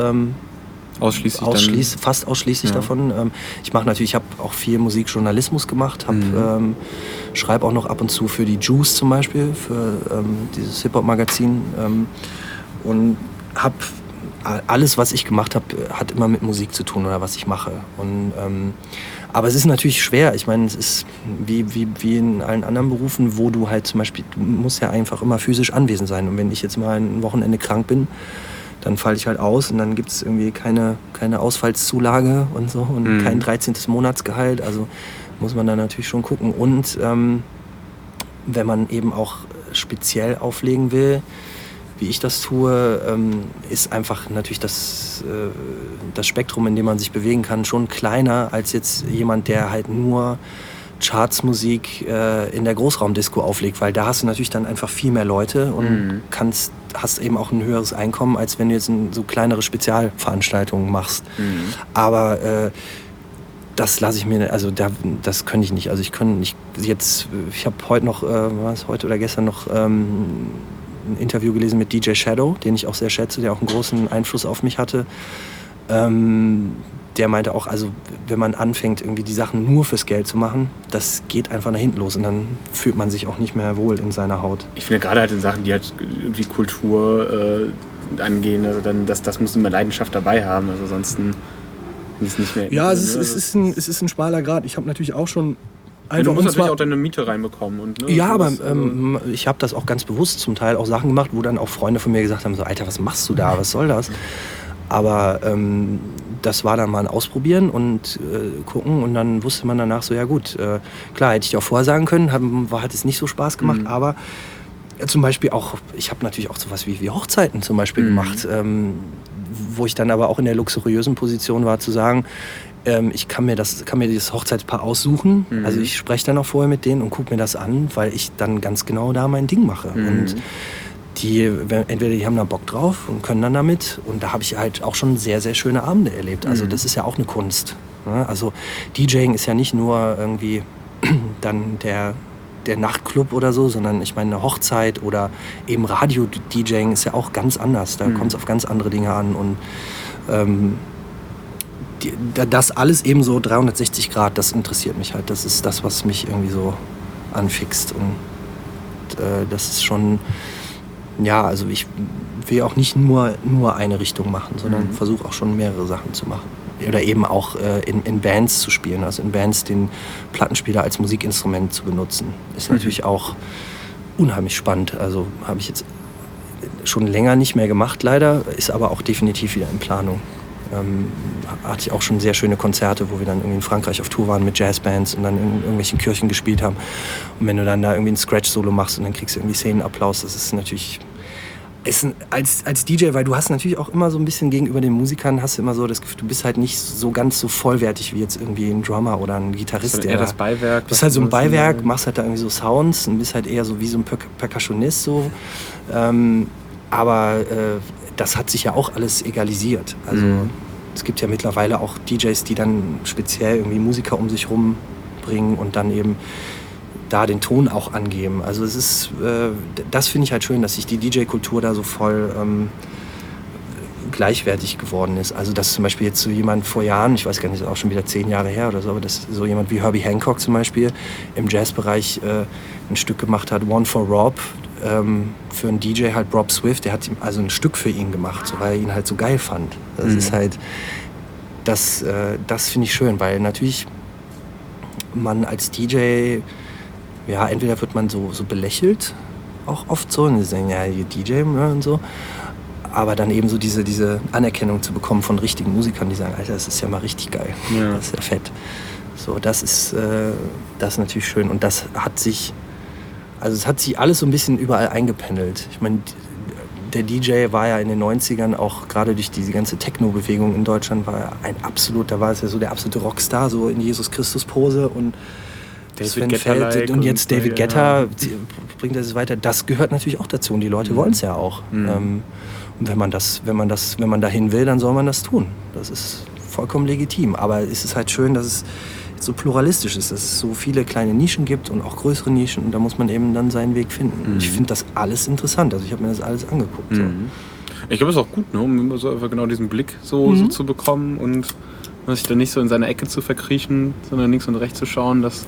B: Fast ausschließlich davon. Ich habe auch viel Musikjournalismus gemacht, schreibe auch noch ab und zu für die Juice zum Beispiel, für dieses Hip-Hop-Magazin und habe alles, was ich gemacht habe, hat immer mit Musik zu tun oder was ich mache. Und, aber es ist natürlich schwer. Ich meine, es ist wie in allen anderen Berufen, wo du halt zum Beispiel, du musst ja einfach immer physisch anwesend sein. Und wenn ich jetzt mal ein Wochenende krank bin, dann falle ich halt aus und dann gibt es irgendwie keine Ausfallszulage und so und kein 13. Monatsgehalt. Also muss man da natürlich schon gucken. Und wenn man eben auch speziell auflegen will, wie ich das tue, ist einfach natürlich das Spektrum, in dem man sich bewegen kann, schon kleiner als jetzt jemand, der halt nur Chartsmusik in der Großraumdisco auflegt, weil da hast du natürlich dann einfach viel mehr Leute und hast eben auch ein höheres Einkommen, als wenn du jetzt so kleinere Spezialveranstaltungen machst. Aber das lasse ich mir, also das könnte ich nicht. Also ich habe heute noch, heute oder gestern noch ein Interview gelesen mit DJ Shadow, den ich auch sehr schätze, der auch einen großen Einfluss auf mich hatte. Der meinte auch, also wenn man anfängt, irgendwie die Sachen nur fürs Geld zu machen, das geht einfach nach hinten los und dann fühlt man sich auch nicht mehr wohl in seiner Haut.
A: Ich finde gerade halt in Sachen, die halt irgendwie Kultur angehen, also dann das muss immer Leidenschaft dabei haben, also ansonsten ist es nicht mehr.
B: Ja, es ist ein schmaler Grad. Ich habe natürlich auch schon
A: du musst natürlich auch deine Miete reinbekommen. Und, ne,
B: ja, aber ich habe das auch ganz bewusst zum Teil auch Sachen gemacht, wo dann auch Freunde von mir gesagt haben, so Alter, was machst du da, was soll das? Aber das war dann mal ein Ausprobieren und gucken und dann wusste man danach so, ja gut, klar, hätte ich auch vorher sagen können, hat es nicht so Spaß gemacht, aber zum Beispiel auch, ich habe natürlich auch sowas wie Hochzeiten zum Beispiel gemacht, wo ich dann aber auch in der luxuriösen Position war zu sagen, ich kann mir dieses Hochzeitspaar aussuchen, also ich spreche dann auch vorher mit denen und gucke mir das an, weil ich dann ganz genau da mein Ding mache und entweder die haben da Bock drauf und können dann damit. Und da habe ich halt auch schon sehr, sehr schöne Abende erlebt. Also das ist ja auch eine Kunst. Ne? Also DJing ist ja nicht nur irgendwie dann der Nachtclub oder so, sondern ich meine eine Hochzeit oder eben Radio-DJing ist ja auch ganz anders. Da kommt es auf ganz andere Dinge an. Und das alles eben so 360 Grad, das interessiert mich halt. Das ist das, was mich irgendwie so anfixt. Und das ist schon... Ja, also ich will auch nicht nur eine Richtung machen, sondern versuche auch schon mehrere Sachen zu machen. Oder eben auch in Bands zu spielen, also in Bands den Plattenspieler als Musikinstrument zu benutzen. Ist natürlich auch unheimlich spannend. Also habe ich jetzt schon länger nicht mehr gemacht, leider, ist aber auch definitiv wieder in Planung. Hatte ich auch schon sehr schöne Konzerte, wo wir dann irgendwie in Frankreich auf Tour waren mit Jazzbands und dann in irgendwelchen Kirchen gespielt haben. Und wenn du dann da irgendwie ein Scratch-Solo machst und dann kriegst du irgendwie Szenenapplaus, das ist natürlich... als DJ, weil du hast natürlich auch immer so ein bisschen gegenüber den Musikern, hast du immer so das Gefühl, du bist halt nicht so ganz so vollwertig wie jetzt irgendwie ein Drummer oder ein Gitarrist.
A: Das ist eher das Beiwerk.
B: Du bist halt so ein Beiwerk, machst halt da irgendwie so Sounds und bist halt eher so wie so ein Percussionist so. Aber das hat sich ja auch alles egalisiert. Also es gibt ja mittlerweile auch DJs, die dann speziell irgendwie Musiker um sich rum bringen und dann eben da den Ton auch angeben. Also es ist, das finde ich halt schön, dass sich die DJ-Kultur da so voll gleichwertig geworden ist. Also dass zum Beispiel jetzt so jemand vor Jahren, ich weiß gar nicht, ist auch schon wieder 10 Jahre her oder so, aber dass so jemand wie Herbie Hancock zum Beispiel im Jazzbereich ein Stück gemacht hat, One for Rob, für einen DJ halt Rob Swift, der hat also ein Stück für ihn gemacht, so, weil er ihn halt so geil fand. Das ist halt, das finde ich schön, weil natürlich man als DJ, ja, entweder wird man so belächelt, auch oft so, und die sagen, ja, ihr DJ und so, aber dann eben so diese Anerkennung zu bekommen von richtigen Musikern, die sagen, Alter, das ist ja mal richtig geil, das ist ja fett. So, das ist natürlich schön und das hat sich, also es hat sich alles so ein bisschen überall eingependelt. Ich meine, der DJ war ja in den 90ern auch gerade durch diese ganze Techno-Bewegung in Deutschland war da war es ja so der absolute Rockstar, so in Jesus Christus Pose und Sven Feld und jetzt David Guetta bringt das weiter. Das gehört natürlich auch dazu und die Leute wollen es ja auch. Und wenn man dahin will, dann soll man das tun. Das ist vollkommen legitim. Aber es ist halt schön, dass es so pluralistisch ist, dass es so viele kleine Nischen gibt und auch größere Nischen und da muss man eben dann seinen Weg finden. Ich finde das alles interessant, also ich habe mir das alles angeguckt. So.
A: Ich glaube, es ist auch gut, ne, um so einfach genau diesen Blick so zu bekommen und sich dann nicht so in seine Ecke zu verkriechen, sondern links und rechts zu schauen, das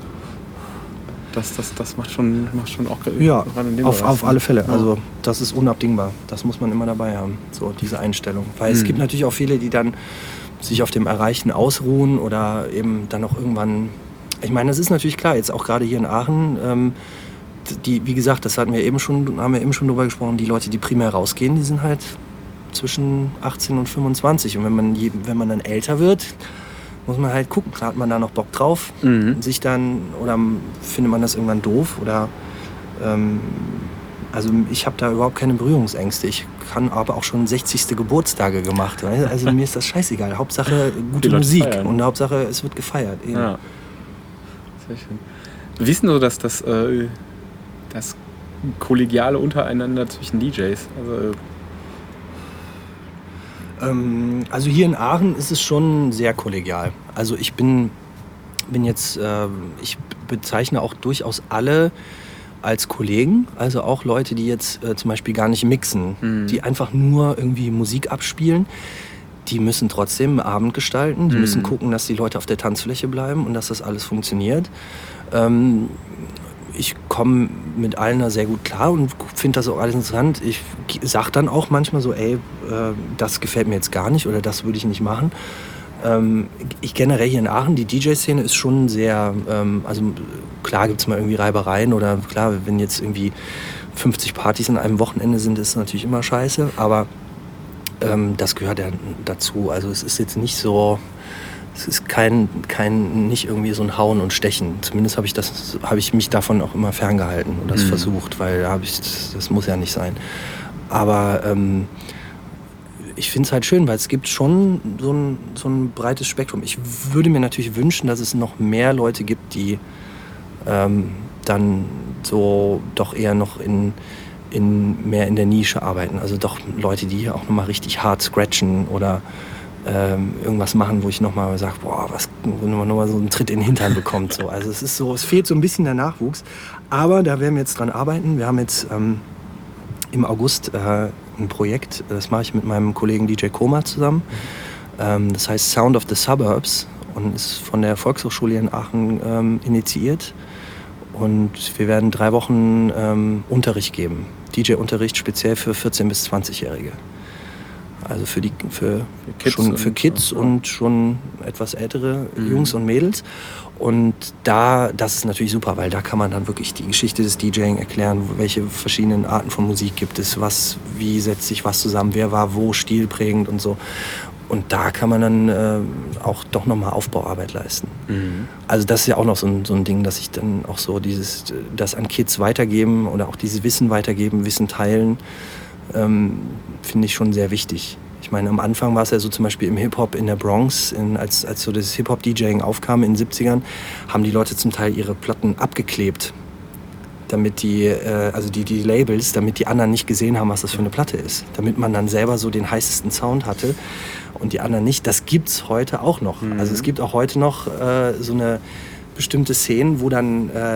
A: macht schon auch
B: ja, auf alle Fälle. Also das ist unabdingbar. Das muss man immer dabei haben, so diese Einstellung. Weil es gibt natürlich auch viele, die dann sich auf dem Erreichten ausruhen oder eben dann auch irgendwann... Ich meine, das ist natürlich klar, jetzt auch gerade hier in Aachen, wie gesagt, das haben wir eben schon drüber gesprochen, die Leute, die primär rausgehen, die sind halt zwischen 18 und 25. Und wenn man dann älter wird, muss man halt gucken, hat man da noch Bock drauf, sich dann, oder findet man das irgendwann doof oder... Also ich habe da überhaupt keine Berührungsängste. Ich kann aber auch schon 60. Geburtstage gemacht. Also mir ist das scheißegal. Hauptsache gute Musik feiern. Und Hauptsache es wird gefeiert. Eben.
A: Ja. Sehr schön. Wie ist denn so das Kollegiale untereinander zwischen DJs? Also hier in Aachen ist es schon sehr kollegial. Also ich bin jetzt, ich bezeichne auch durchaus alle als Kollegen, also auch Leute, die jetzt zum Beispiel gar nicht mixen, die einfach nur irgendwie Musik abspielen, die müssen trotzdem einen Abend gestalten, die müssen gucken, dass die Leute auf der Tanzfläche bleiben und dass das alles funktioniert. Ich komme mit allen da sehr gut klar und finde das auch alles interessant. Ich sage dann auch manchmal so, ey, das gefällt mir jetzt gar nicht oder das würde ich nicht machen. Ich generell hier in Aachen, die DJ-Szene ist schon sehr, also klar gibt es mal irgendwie Reibereien oder klar, wenn jetzt irgendwie 50 Partys an einem Wochenende sind, ist es natürlich immer scheiße, aber das gehört ja dazu. Also es ist jetzt nicht so, es ist nicht irgendwie so ein Hauen und Stechen. Zumindest habe ich mich davon auch immer ferngehalten und das versucht, weil das muss ja nicht sein. Aber ich finde es halt schön, weil es gibt schon so ein breites Spektrum. Ich würde mir natürlich wünschen, dass es noch mehr Leute gibt, die dann so doch eher noch mehr in der Nische arbeiten. Also doch Leute, die hier auch nochmal richtig hart scratchen oder irgendwas machen, wo ich nochmal sage, wo man nochmal so einen Tritt in den Hintern bekommt. So. Also es fehlt so ein bisschen der Nachwuchs. Aber da werden wir jetzt dran arbeiten. Wir haben jetzt im August ein Projekt, das mache ich mit meinem Kollegen DJ Koma zusammen. Das heißt Sound of the Suburbs und ist von der Volkshochschule in Aachen initiiert. Und wir werden 3 Wochen Unterricht geben. DJ-Unterricht speziell für 14- bis 20-Jährige. Also für Kids und schon etwas ältere Jungs und Mädels. Und das ist natürlich super, weil da kann man dann wirklich die Geschichte des DJing erklären, welche verschiedenen Arten von Musik gibt es, wie setzt sich was zusammen, wer war wo stilprägend und so. Und da kann man dann auch doch nochmal Aufbauarbeit leisten. Also das ist ja auch noch so ein Ding, dass ich dann auch so das an Kids weitergeben oder auch dieses Wissen weitergeben, Wissen teilen, finde ich schon sehr wichtig. Ich meine, am Anfang war es ja so zum Beispiel im Hip-Hop in der Bronx, als so das Hip-Hop-DJing aufkam in den 70ern, haben die Leute zum Teil ihre Platten abgeklebt, damit die Labels, damit die anderen nicht gesehen haben, was das für eine Platte ist. Damit man dann selber so den heißesten Sound hatte und die anderen nicht. Das gibt's heute auch noch. Also es gibt auch heute noch so eine bestimmte Szene, wo dann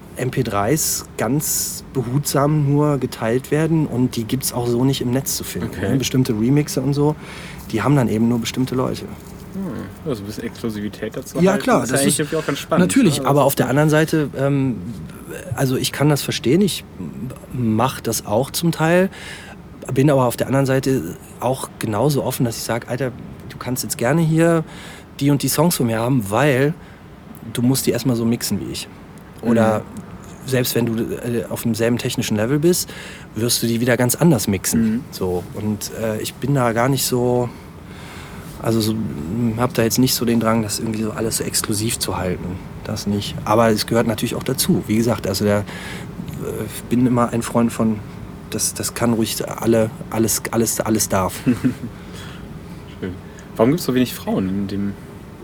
B: MP3s ganz behutsam nur geteilt werden und die gibt es auch so nicht im Netz zu finden.
A: Okay.
B: Ne? Bestimmte Remixe und so, die haben dann eben nur bestimmte Leute.
A: Also ein bisschen Exklusivität dazu.
B: Ja,
A: halten,
B: klar.
A: ist das ist irgendwie auch ganz spannend.
B: Natürlich,
A: Ne?
B: aber auf der anderen Seite, also ich kann das verstehen, ich mache das auch zum Teil, bin aber auf der anderen Seite auch genauso offen, dass ich sage, Alter, du kannst jetzt gerne hier die und die Songs von mir haben, weil du musst die erstmal so mixen wie ich. Oder selbst wenn du auf demselben technischen Level bist, wirst du die wieder ganz anders mixen. So. Und ich bin da gar nicht so, also so, habe da jetzt nicht so den Drang, das irgendwie so alles so exklusiv zu halten. Das nicht. Aber es gehört natürlich auch dazu. Wie gesagt, also ich bin immer ein Freund von, das kann ruhig alles darf.
A: Schön. Warum gibt es so wenig Frauen in dem?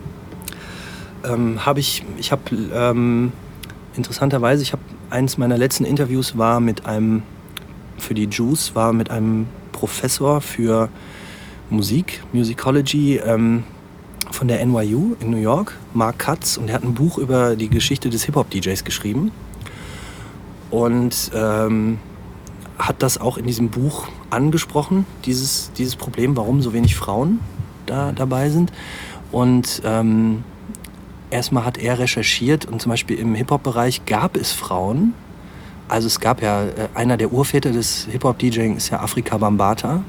B: Interessanterweise, eines meiner letzten Interviews war für die Juice, war mit einem Professor für Musicology von der NYU in New York, Mark Katz, und er hat ein Buch über die Geschichte des Hip-Hop-DJs geschrieben und hat das auch in diesem Buch angesprochen, dieses Problem, warum so wenig Frauen dabei sind. Und erstmal hat er recherchiert und zum Beispiel im Hip-Hop-Bereich gab es Frauen. Also es gab ja, einer der Urväter des Hip-Hop-DJing ist ja Afrika Bambaataa.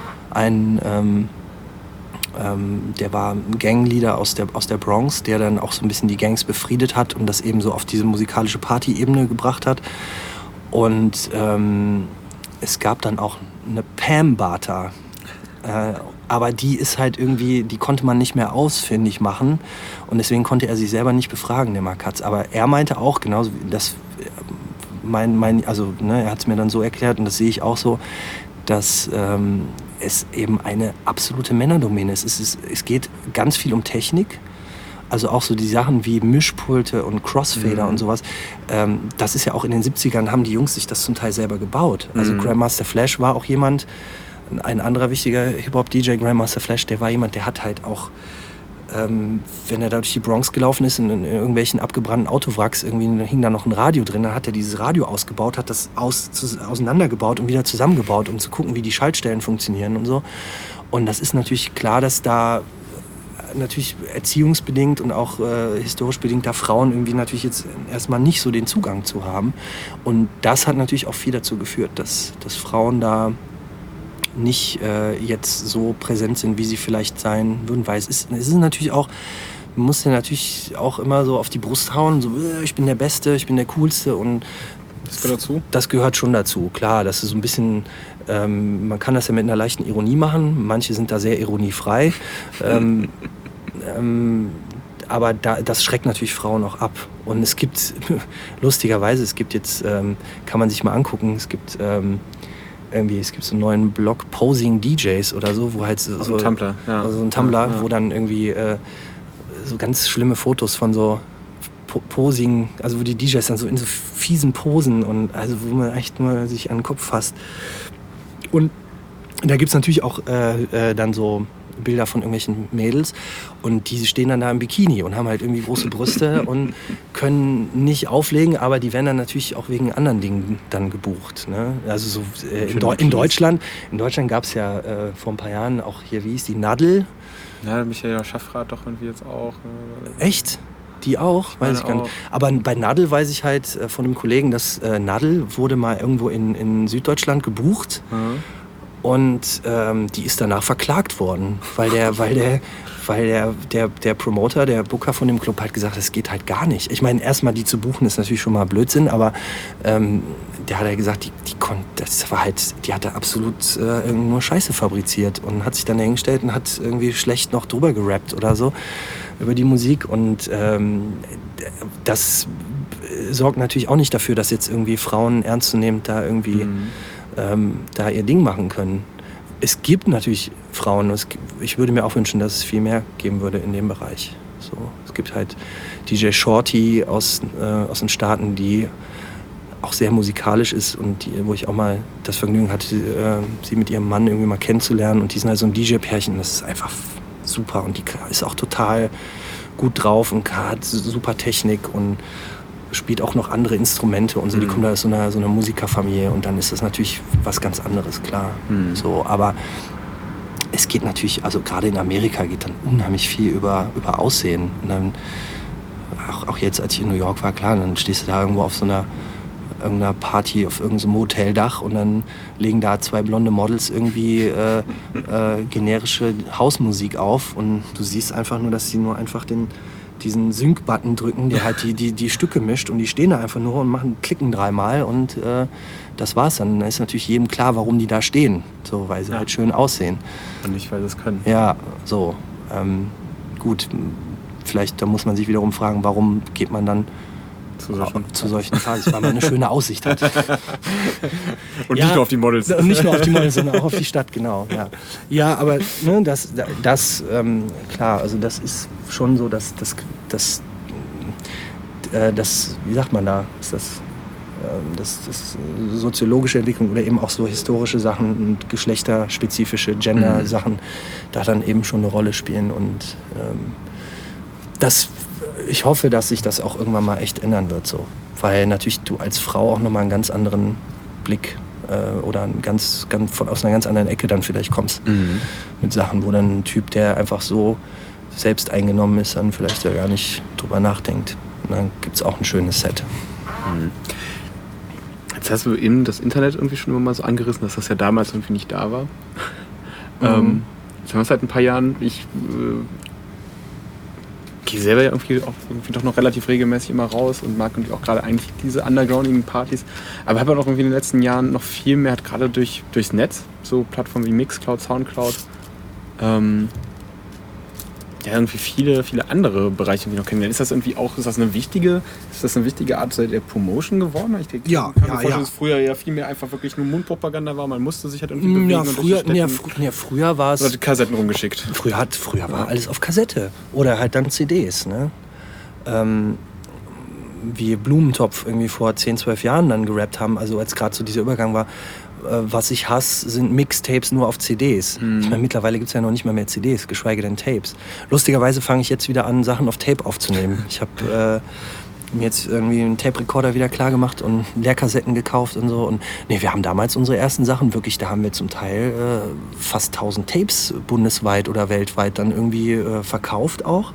B: Der war ein Gangleader aus der Bronx, der dann auch so ein bisschen die Gangs befriedet hat und das eben so auf diese musikalische Party-Ebene gebracht hat. Und es gab dann auch eine Pam Baataa. Aber die ist halt irgendwie, die konnte man nicht mehr ausfindig machen und deswegen konnte er sich selber nicht befragen, der Mark Katz. Aber er meinte auch, genauso wie das, er hat es mir dann so erklärt und das sehe ich auch so, dass es eben eine absolute Männerdomäne ist. Es geht ganz viel um Technik. Also auch so die Sachen wie Mischpulte und Crossfader und sowas. Das ist ja auch in den 70ern, haben die Jungs sich das zum Teil selber gebaut. Also Grandmaster Flash war auch jemand, ein anderer wichtiger Hip-Hop-DJ, Grandmaster Flash, der war jemand, der hat halt auch, wenn er da durch die Bronx gelaufen ist, in irgendwelchen abgebrannten Autowracks, irgendwie hing da noch ein Radio drin, dann hat er dieses Radio ausgebaut, hat das auseinandergebaut und wieder zusammengebaut, um zu gucken, wie die Schaltstellen funktionieren und so. Und das ist natürlich klar, dass da natürlich erziehungsbedingt und auch historisch bedingt da Frauen irgendwie natürlich jetzt erstmal nicht so den Zugang zu haben. Und das hat natürlich auch viel dazu geführt, dass Frauen da nicht jetzt so präsent sind, wie sie vielleicht sein würden. Weil es ist natürlich auch, man muss ja natürlich auch immer so auf die Brust hauen, so ich bin der Beste, ich bin der Coolste und
A: das gehört dazu? Das
B: gehört schon dazu, klar. Das ist so ein bisschen, man kann das ja mit einer leichten Ironie machen. Manche sind da sehr ironiefrei. Aber das schreckt natürlich Frauen auch ab. Und es gibt, lustigerweise, jetzt, kann man sich mal angucken, es gibt so einen neuen Blog, Posing DJs oder so, wo halt so
A: ein Tumblr, ja.
B: Also ein Tumblr, ja. Wo dann irgendwie so ganz schlimme Fotos von so Posing, also wo die DJs dann so in so fiesen Posen und also wo man echt nur sich an den Kopf fasst. Und da gibt es natürlich auch dann so Bilder von irgendwelchen Mädels und die stehen dann da im Bikini und haben halt irgendwie große Brüste und können nicht auflegen, aber die werden dann natürlich auch wegen anderen Dingen dann gebucht. Ne? Also so in Deutschland gab es ja vor ein paar Jahren auch hier, wie hieß die, Nadel?
A: Ja, Michaela Schaffrath doch irgendwie jetzt auch.
B: Echt? Die auch? Weiß ich gar nicht. Aber bei Nadel weiß ich halt von einem Kollegen, dass Nadel wurde mal irgendwo in Süddeutschland gebucht. Und die ist danach verklagt worden, weil der Promoter, der Booker von dem Club halt gesagt hat, das geht halt gar nicht. Ich meine, erstmal die zu buchen ist natürlich schon mal Blödsinn, aber der hat ja gesagt, die hat da absolut nur Scheiße fabriziert und hat sich dann hingestellt und hat irgendwie schlecht noch drüber gerappt oder so über die Musik und das sorgt natürlich auch nicht dafür, dass jetzt irgendwie Frauen ernstzunehmend da irgendwie da ihr Ding machen können. Es gibt natürlich Frauen, ich würde mir auch wünschen, dass es viel mehr geben würde in dem Bereich. So, es gibt halt DJ Shorty aus den Staaten, die auch sehr musikalisch ist und wo ich auch mal das Vergnügen hatte, sie mit ihrem Mann irgendwie mal kennenzulernen und die sind halt so ein DJ-Pärchen, das ist einfach super und die ist auch total gut drauf und hat super Technik und spielt auch noch andere Instrumente und so. Die kommt aus so einer Musikerfamilie und dann ist das natürlich was ganz anderes, klar. So, aber es geht natürlich, also gerade in Amerika geht dann unheimlich viel über Aussehen. Und dann, auch jetzt, als ich in New York war, klar, dann stehst du da irgendwo auf so irgendeiner Party auf irgendeinem Hoteldach und dann legen da 2 blonde Models irgendwie generische Hausmusik auf und du siehst einfach nur, dass sie nur einfach diesen Sync-Button drücken, der halt die Stücke mischt und die stehen da einfach nur und klicken 3-mal und das war's dann. Dann ist natürlich jedem klar, warum die da stehen, so, weil sie halt schön aussehen.
A: Und nicht, weil sie es können.
B: Ja, so. Gut, vielleicht da muss man sich wiederum fragen, warum geht man dann zu solchen Partys, weil man eine schöne Aussicht hat.
A: Und nicht nur auf die Models.
B: Und nicht nur auf die Models, sondern auch auf die Stadt, genau. Ja, aber ne, das klar, also das ist schon so, dass wie sagt man da, ist das soziologische Entwicklung oder eben auch so historische Sachen und geschlechterspezifische Gender-Sachen da dann eben schon eine Rolle spielen und ich hoffe, dass sich das auch irgendwann mal echt ändern wird, so. Weil natürlich du als Frau auch nochmal einen ganz anderen Blick oder aus einer ganz anderen Ecke dann vielleicht kommst mit Sachen, wo dann ein Typ, der einfach so selbst eingenommen ist, dann vielleicht ja gar nicht drüber nachdenkt. Und dann gibt es auch ein schönes Set.
A: Jetzt hast du eben das Internet irgendwie schon immer mal so angerissen, dass das ja damals irgendwie nicht da war. Jetzt haben wir es seit ein paar Jahren. Ich gehe selber ja irgendwie doch noch relativ regelmäßig immer raus und mag irgendwie auch gerade eigentlich diese undergroundigen Partys. Aber habe auch irgendwie in den letzten Jahren noch viel mehr, gerade durchs Netz, so Plattformen wie Mixcloud, Soundcloud, irgendwie viele andere Bereiche irgendwie noch kennengelernt. Ist das eine wichtige Art der Promotion geworden? Ich denke, dass es früher ja viel mehr einfach wirklich nur Mundpropaganda war. Man musste sich halt irgendwie bewegen.
B: Früher war es...
A: Oder die Kassetten rumgeschickt.
B: Früher war alles auf Kassette. Oder halt dann CDs, ne? Wie Blumentopf irgendwie vor 10, 12 Jahren dann gerappt haben, also als gerade so dieser Übergang war, was ich hasse, sind Mixtapes nur auf CDs. Ich meine, mittlerweile gibt es ja noch nicht mal mehr CDs, geschweige denn Tapes. Lustigerweise fange ich jetzt wieder an, Sachen auf Tape aufzunehmen. Ich habe mir jetzt irgendwie einen Tape-Recorder wieder klar gemacht und Leerkassetten gekauft und so. Und wir haben damals unsere ersten Sachen wirklich, da haben wir zum Teil fast 1000 Tapes bundesweit oder weltweit dann irgendwie verkauft auch.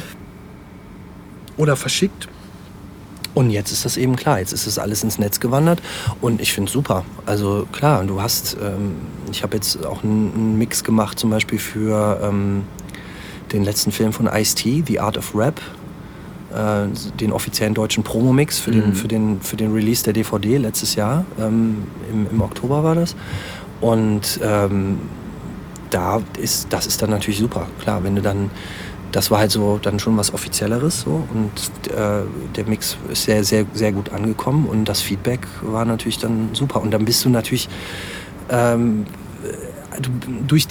B: Oder verschickt. Und jetzt ist das eben klar, jetzt ist das alles ins Netz gewandert und ich finde es super. Also klar, du hast, ich habe jetzt auch einen Mix gemacht zum Beispiel für den letzten Film von Ice-T, The Art of Rap, den offiziellen deutschen Promo-Mix für den Release der DVD letztes Jahr, im Oktober war das. Und das ist dann natürlich super, klar, wenn du dann... Das war halt so dann schon was Offizielleres so und der Mix ist sehr, sehr, sehr gut angekommen und das Feedback war natürlich dann super. Und dann bist du natürlich durch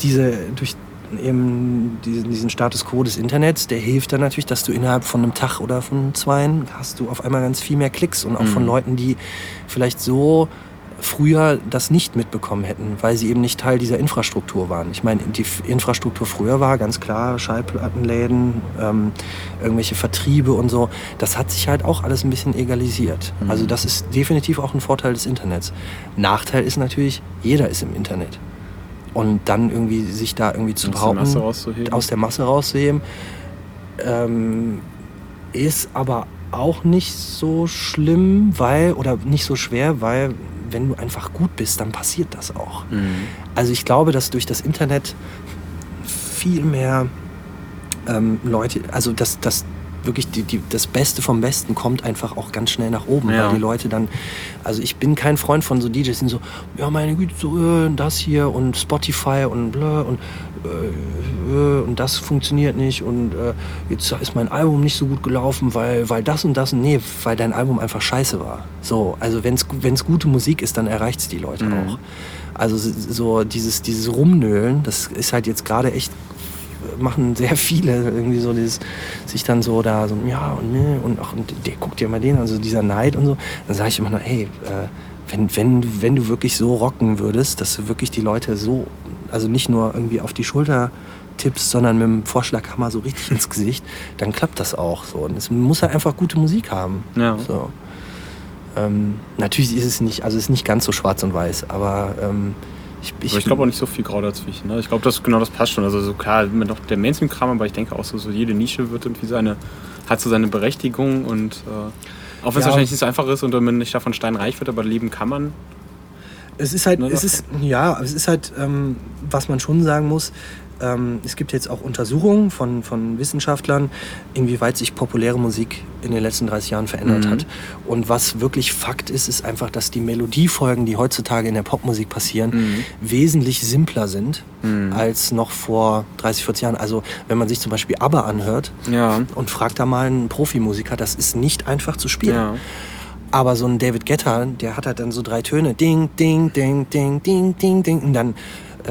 B: diesen Status quo des Internets, der hilft dann natürlich, dass du innerhalb von einem Tag oder von 2 hast du auf einmal ganz viel mehr Klicks und auch von Leuten, die vielleicht so früher das nicht mitbekommen hätten, weil sie eben nicht Teil dieser Infrastruktur waren. Ich meine, die Infrastruktur früher war ganz klar Schallplattenläden, irgendwelche Vertriebe und so. Das hat sich halt auch alles ein bisschen egalisiert. Also das ist definitiv auch ein Vorteil des Internets. Nachteil ist natürlich, jeder ist im Internet. Und dann irgendwie sich da irgendwie zu behaupten, aus der Masse rauszuheben, ist aber auch nicht so schlimm, oder nicht so schwer, weil wenn du einfach gut bist, dann passiert das auch. Also ich glaube, dass durch das Internet viel mehr Leute, also dass wirklich das Beste vom Besten kommt einfach auch ganz schnell nach oben, weil die Leute dann, also ich bin kein Freund von so DJs, die sind so, ja meine Güte, so das hier und Spotify und bla und das funktioniert nicht und jetzt ist mein Album nicht so gut gelaufen, weil das und das, nee, weil dein Album einfach scheiße war. So, also wenn's gute Musik ist, dann erreicht's die Leute auch. Also so dieses Rumnölen, das ist halt jetzt gerade echt, machen sehr viele irgendwie so dieses, sich dann so da so, ja und ne und ach, und der guckt dir mal den, also dieser Neid und so, dann sage ich immer noch, hey, wenn du wirklich so rocken würdest, dass du wirklich die Leute so, also nicht nur irgendwie auf die Schulter tippst, sondern mit dem Vorschlaghammer so richtig ins Gesicht, dann klappt das auch so. Und es muss halt einfach gute Musik haben.
A: Ja.
B: So. Natürlich ist es nicht, also es ist nicht ganz so schwarz und weiß, aber
A: ich glaube auch nicht so viel Grau dazwischen. Ne? Ich glaube, das passt schon. Also so klar, immer noch der Mainstream-Kram, aber ich denke auch so jede Nische wird irgendwie hat so seine Berechtigung und auch wenn es wahrscheinlich nicht so einfach ist und man nicht davon steinreich wird, aber leben kann man.
B: Es ist halt, was man schon sagen muss, es gibt jetzt auch Untersuchungen von Wissenschaftlern, inwieweit sich populäre Musik in den letzten 30 Jahren verändert hat. Und was wirklich Fakt ist, ist einfach, dass die Melodiefolgen, die heutzutage in der Popmusik passieren, wesentlich simpler sind als noch vor 30, 40 Jahren. Also wenn man sich zum Beispiel ABBA anhört und fragt da mal einen Profimusiker, das ist nicht einfach zu spielen. Ja. Aber so ein David Guetta, der hat halt dann so 3 Töne. Ding, ding, ding, ding, ding, ding, ding. Und dann,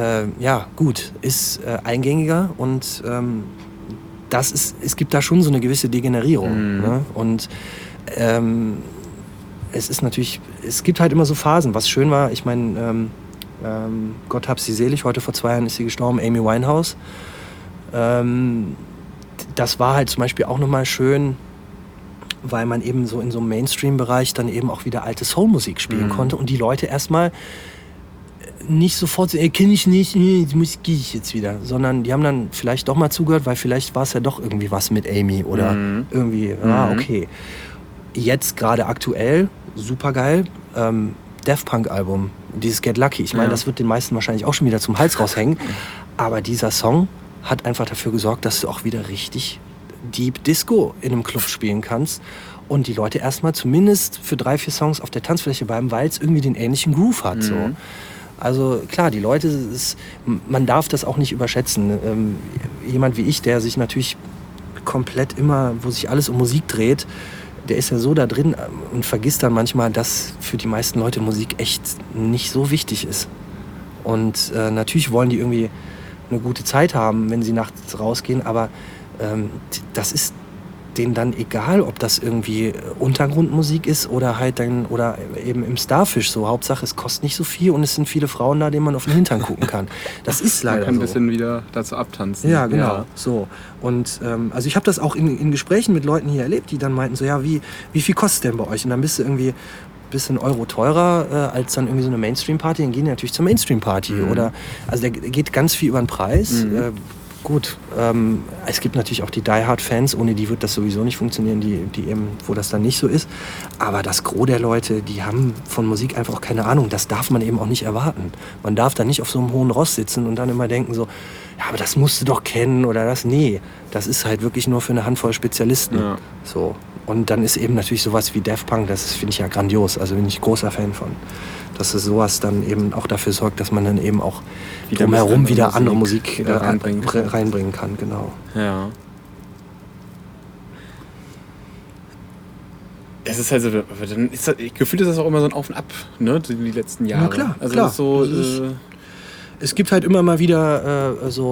B: ist eingängiger und es gibt da schon so eine gewisse Degenerierung. Ne? Und es gibt halt immer so Phasen. Was schön war, ich meine, Gott hab sie selig, heute vor 2 Jahren ist sie gestorben, Amy Winehouse. Das war halt zum Beispiel auch nochmal schön, weil man eben so in so einem Mainstream-Bereich dann eben auch wieder alte Soul-Musik spielen konnte und die Leute erstmal nicht sofort so, kenne ich nicht, die Musik gehe ich jetzt wieder, sondern die haben dann vielleicht doch mal zugehört, weil vielleicht war es ja doch irgendwie was mit Amy oder irgendwie, okay. Jetzt gerade aktuell, super geil, Daft Punk-Album, dieses Get Lucky. Ich meine, das wird den meisten wahrscheinlich auch schon wieder zum Hals raushängen, aber dieser Song hat einfach dafür gesorgt, dass du auch wieder richtig Deep Disco in einem Club spielen kannst und die Leute erstmal zumindest für 3, 4 Songs auf der Tanzfläche bleiben, weil es irgendwie den ähnlichen Groove hat. So. Also klar, die Leute, man darf das auch nicht überschätzen. Jemand wie ich, der sich natürlich komplett immer, wo sich alles um Musik dreht, der ist ja so da drin und vergisst dann manchmal, dass für die meisten Leute Musik echt nicht so wichtig ist. Und natürlich wollen die irgendwie eine gute Zeit haben, wenn sie nachts rausgehen, aber das ist denen dann egal, ob das irgendwie Untergrundmusik ist oder halt dann oder eben im Starfish so. Hauptsache, es kostet nicht so viel und es sind viele Frauen da, denen man auf den Hintern gucken kann. Das ist leider so. Man kann
A: ein bisschen wieder dazu abtanzen.
B: Ja, genau. Ja. So. Und also ich habe das auch in Gesprächen mit Leuten hier erlebt, die dann meinten so, ja, wie viel kostet denn bei euch? Und dann bist du irgendwie ein bisschen Euro teurer als dann irgendwie so eine Mainstream-Party. Dann gehen die natürlich zur Mainstream-Party. Oder, also da geht ganz viel über den Preis. Gut, es gibt natürlich auch die Die-Hard-Fans, ohne die wird das sowieso nicht funktionieren, die eben, wo das dann nicht so ist. Aber das Gros der Leute, die haben von Musik einfach auch keine Ahnung. Das darf man eben auch nicht erwarten. Man darf da nicht auf so einem hohen Ross sitzen und dann immer denken so, ja, aber das musst du doch kennen oder das. Nee, das ist halt wirklich nur für eine Handvoll Spezialisten. Ja. So. Und dann ist eben natürlich sowas wie Daft Punk, das finde ich ja grandios. Also bin ich großer Fan von. Dass es sowas dann eben auch dafür sorgt, dass man dann eben auch drumherum wieder andere Musik reinbringen kann. Genau.
A: Ja. Es ist halt so, dann ist das, gefühlt ist das auch immer so ein Auf und Ab, ne, die letzten Jahre.
B: Ja, klar,
A: also
B: klar.
A: So,
B: es gibt halt immer mal wieder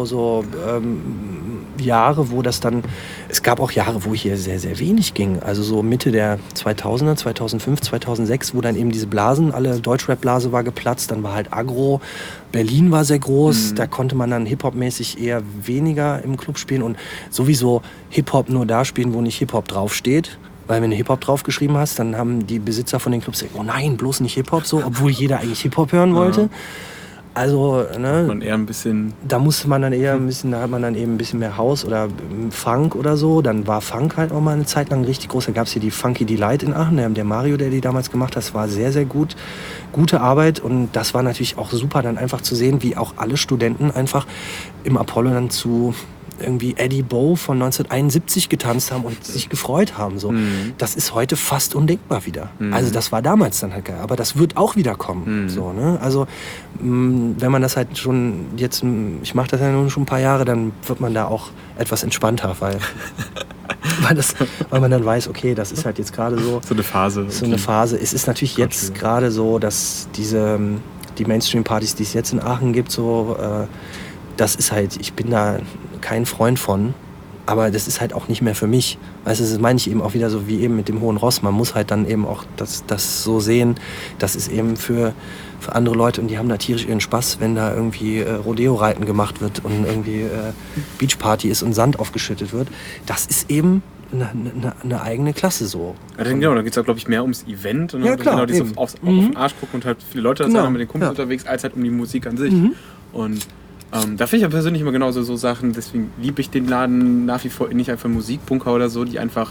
B: Jahre, wo das dann... Es gab auch Jahre, wo hier sehr, sehr wenig ging. Also so Mitte der 2000er, 2005, 2006, wo dann eben diese Blasen, alle Deutschrap-Blase war geplatzt. Dann war halt Agro. Berlin war sehr groß. Da konnte man dann Hip-Hop-mäßig eher weniger im Club spielen. Und sowieso Hip-Hop nur da spielen, wo nicht Hip-Hop draufsteht. Weil wenn du Hip-Hop draufgeschrieben hast, dann haben die Besitzer von den Clubs gesagt, oh nein, bloß nicht Hip-Hop so, obwohl jeder eigentlich Hip-Hop hören wollte. Ja. Also, ne,
A: man eher ein bisschen
B: da musste man dann eher ein bisschen, da hat man dann eben ein bisschen mehr House oder Funk oder so. Dann war Funk halt auch mal eine Zeit lang richtig groß. Da gab es hier die Funky Delight in Aachen. Der Mario, der die damals gemacht hat, das war sehr, sehr gut. Gute Arbeit. Und das war natürlich auch super, dann einfach zu sehen, wie auch alle Studenten einfach im Apollo dann zu irgendwie Eddie Bow von 1971 getanzt haben und sich gefreut haben. So. Das ist heute fast undenkbar wieder. Also das war damals dann halt geil. Aber das wird auch wieder kommen. So, ne? Also wenn man das halt schon jetzt, ich mache das ja nun schon ein paar Jahre, dann wird man da auch etwas entspannter, weil man dann weiß, okay, das ist halt jetzt gerade so.
A: So eine Phase.
B: So eine Phase. Es ist natürlich jetzt gerade so, dass die Mainstream-Partys, die es jetzt in Aachen gibt, so das ist halt, ich bin da kein Freund von. Aber das ist halt auch nicht mehr für mich. Weißt du, das meine ich eben auch wieder so wie eben mit dem Hohen Ross. Man muss halt dann eben auch das so sehen, das ist eben für andere Leute und die haben da tierisch ihren Spaß, wenn da irgendwie Rodeo-Reiten gemacht wird und irgendwie Beachparty ist und Sand aufgeschüttet wird. Das ist eben eine eigene Klasse so.
A: Ja, genau, da geht es auch, glaube ich, mehr ums Event und
B: ja, klar,
A: genau auf den Arsch gucken und halt viele Leute da sind mit den Kumpels unterwegs, als halt um die Musik an sich. Und da finde ich ja persönlich immer genauso so Sachen, deswegen liebe ich den Laden nach wie vor nicht einfach Musikbunker oder so, die einfach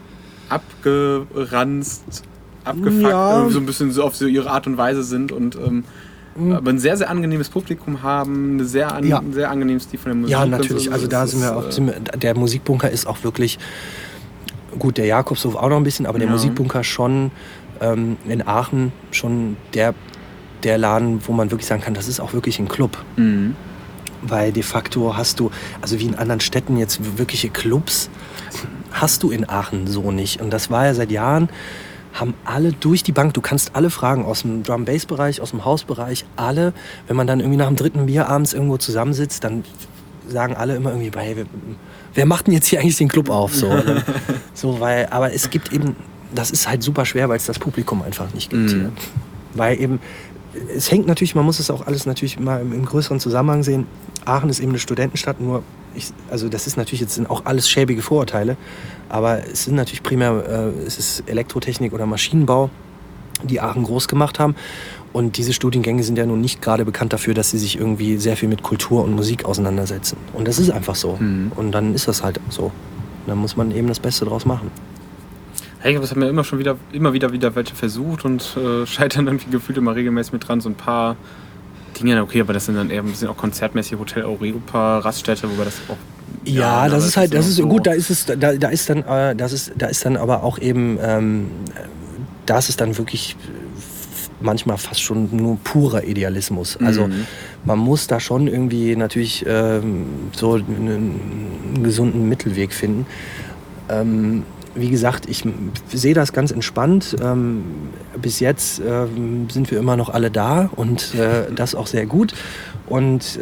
A: abgeranzt, abgefuckt, so ein bisschen so auf so ihre Art und Weise sind und aber ein sehr, sehr angenehmes Publikum haben, eine sehr angenehmes Stil von der Musik.
B: Ja, natürlich, so. Also da sind wir auch, der Musikbunker ist auch wirklich, gut, der Jakobshof auch noch ein bisschen, aber der Musikbunker schon in Aachen schon der Laden, wo man wirklich sagen kann, das ist auch wirklich ein Club. Weil de facto hast du, also wie in anderen Städten jetzt wirkliche Clubs, hast du in Aachen so nicht. Und das war ja seit Jahren, haben alle durch die Bank, du kannst alle fragen, aus dem Drum-Bass-Bereich, aus dem House-Bereich, alle, wenn man dann irgendwie nach dem 3. Bier abends irgendwo zusammensitzt, dann sagen alle immer irgendwie, hey, wer macht denn jetzt hier eigentlich den Club auf? Aber es gibt eben, das ist halt super schwer, weil es das Publikum einfach nicht gibt hier. Weil eben, es hängt natürlich, man muss es auch alles natürlich mal im größeren Zusammenhang sehen. Aachen ist eben eine Studentenstadt, also das ist natürlich, jetzt sind auch alles schäbige Vorurteile, aber es sind natürlich primär, es ist Elektrotechnik oder Maschinenbau, die Aachen groß gemacht haben. Und diese Studiengänge sind ja nun nicht gerade bekannt dafür, dass sie sich irgendwie sehr viel mit Kultur und Musik auseinandersetzen. Und das ist einfach so. Und dann ist das halt so. Und dann muss man eben das Beste draus machen.
A: Hey, das haben wir immer wieder welche versucht und scheitern irgendwie gefühlt immer regelmäßig mit dran. So ein paar Dinge, okay, aber das sind dann eher ein bisschen auch konzertmäßig Hotel Europa, Raststätte, wobei das auch...
B: Ja, das ist halt, das ist so gut, da ist dann aber auch eben, da ist es dann wirklich manchmal fast schon nur purer Idealismus. Also man muss da schon irgendwie natürlich so einen gesunden Mittelweg finden. Wie gesagt, ich sehe das ganz entspannt. Bis jetzt sind wir immer noch alle da und das auch sehr gut. Und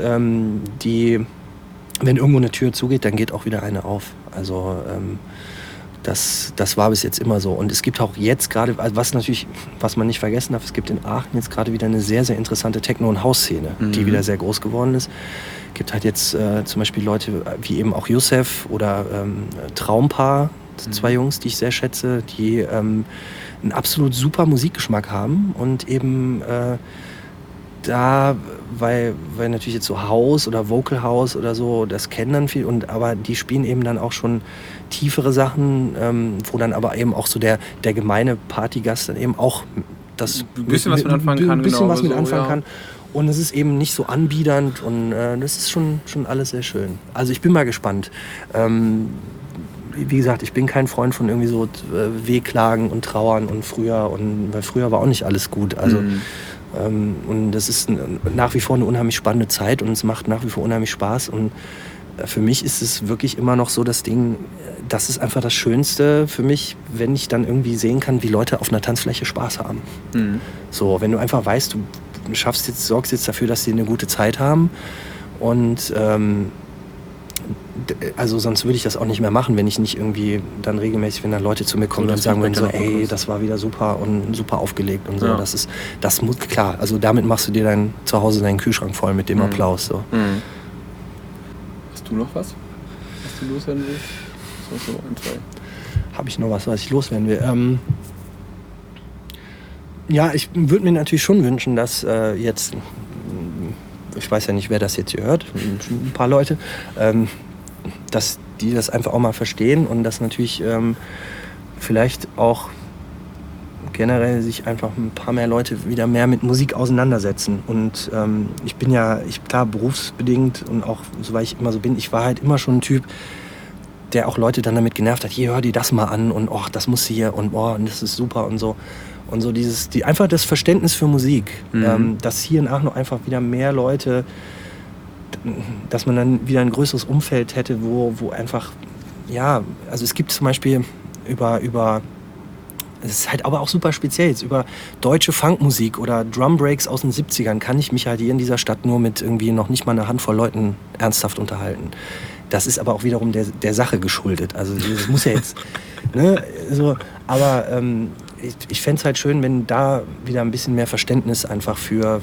B: wenn irgendwo eine Tür zugeht, dann geht auch wieder eine auf. Also das war bis jetzt immer so. Und es gibt auch jetzt gerade, was man nicht vergessen darf, es gibt in Aachen jetzt gerade wieder eine sehr, sehr interessante Techno- und House-Szene, die wieder sehr groß geworden ist. Es gibt halt jetzt zum Beispiel Leute wie eben auch Yusef oder Traumpaar, 2 Jungs, die ich sehr schätze, die einen absolut super Musikgeschmack haben und eben weil natürlich jetzt so House oder Vocal House oder so, das kennen dann viel, aber die spielen eben dann auch schon tiefere Sachen, wo dann aber eben auch so der gemeine Partygast dann eben auch das
A: ein bisschen was mit anfangen kann.
B: Und es ist eben nicht so anbiedernd und das ist schon alles sehr schön. Also ich bin mal gespannt. Wie gesagt, ich bin kein Freund von irgendwie so Wehklagen und Trauern und weil früher war auch nicht alles gut. Also und das ist nach wie vor eine unheimlich spannende Zeit und es macht nach wie vor unheimlich Spaß. Und für mich ist es wirklich immer noch so das Ding, das ist einfach das Schönste für mich, wenn ich dann irgendwie sehen kann, wie Leute auf einer Tanzfläche Spaß haben. So, wenn du einfach weißt, du sorgst jetzt dafür, dass sie eine gute Zeit haben. Und also sonst würde ich das auch nicht mehr machen, wenn ich nicht irgendwie dann regelmäßig, wenn da Leute zu mir kommen und sagen würden so, ey, das war wieder super und super aufgelegt und so. Ja. Das muss, klar, also damit machst du dir zu Hause deinen Kühlschrank voll mit dem Applaus. So.
A: Hast du noch was du loswerden willst? So, ein, zwei.
B: Habe ich noch was ich loswerden will? Ja, ich würde mir natürlich schon wünschen, dass jetzt, ich weiß ja nicht, wer das jetzt hier hört, ein paar Leute, dass die das einfach auch mal verstehen und dass natürlich vielleicht auch generell sich einfach ein paar mehr Leute wieder mehr mit Musik auseinandersetzen. Und ich bin ja, klar, berufsbedingt und auch, soweit ich immer so bin, ich war halt immer schon ein Typ, der auch Leute dann damit genervt hat, hier, hör dir das mal an und oh, das muss hier und oh, das ist super und so. Und so einfach das Verständnis für Musik, dass hier in Aachen einfach wieder mehr Leute, dass man dann wieder ein größeres Umfeld hätte, wo einfach, ja, also es gibt zum Beispiel über es ist halt aber auch super speziell, jetzt über deutsche Funkmusik oder Drumbreaks aus den 70ern kann ich mich halt hier in dieser Stadt nur mit irgendwie noch nicht mal einer Handvoll Leuten ernsthaft unterhalten. Das ist aber auch wiederum der Sache geschuldet. Also das muss ja jetzt, ne, so, aber ich fände es halt schön, wenn da wieder ein bisschen mehr Verständnis einfach für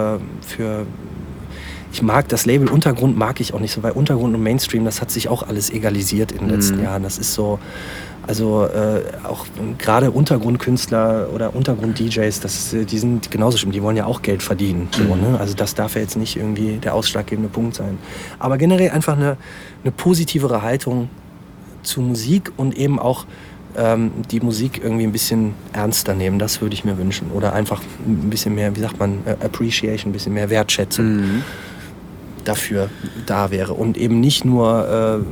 B: ich mag das Label Untergrund mag ich auch nicht so, weil Untergrund und Mainstream, das hat sich auch alles egalisiert in den letzten Jahren. Das ist so, also auch gerade Untergrundkünstler oder Untergrund-DJs, die sind genauso schlimm, die wollen ja auch Geld verdienen. So, ne? Also das darf ja jetzt nicht irgendwie der ausschlaggebende Punkt sein. Aber generell einfach eine positivere Haltung zu Musik und eben auch die Musik irgendwie ein bisschen ernster nehmen, das würde ich mir wünschen. Oder einfach ein bisschen mehr, wie sagt man, Appreciation, ein bisschen mehr Wertschätzung dafür da wäre. Und eben nicht nur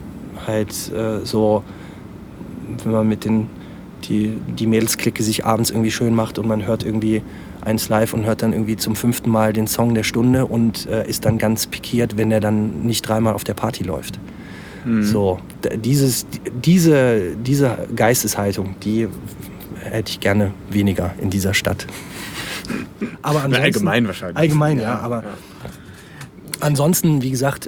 B: so, wenn man mit die Mädelsklicke sich abends irgendwie schön macht und man hört irgendwie eins live und hört dann irgendwie zum 5. Mal den Song der Stunde und ist dann ganz pikiert, wenn er dann nicht 3-mal auf der Party läuft. So, diese Geisteshaltung, die hätte ich gerne weniger in dieser Stadt. Aber ansonsten,
A: allgemein wahrscheinlich.
B: Allgemein, ja, aber ansonsten, wie gesagt,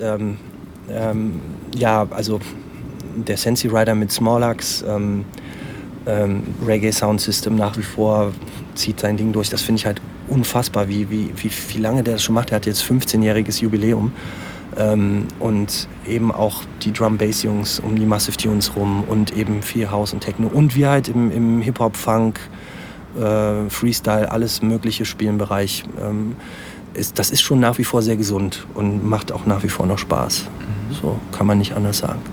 B: also der Sensi Rider mit Smallax, Reggae Sound System nach wie vor zieht sein Ding durch. Das finde ich halt unfassbar, wie lange der das schon macht. Der hat jetzt 15-jähriges Jubiläum. Und eben auch die Drum-Bass-Jungs um die Massive Tunes rum und eben viel House und Techno. Und wir halt im Hip-Hop, Funk, Freestyle, alles mögliche Spielenbereich. Das ist schon nach wie vor sehr gesund und macht auch nach wie vor noch Spaß. So kann man nicht anders sagen.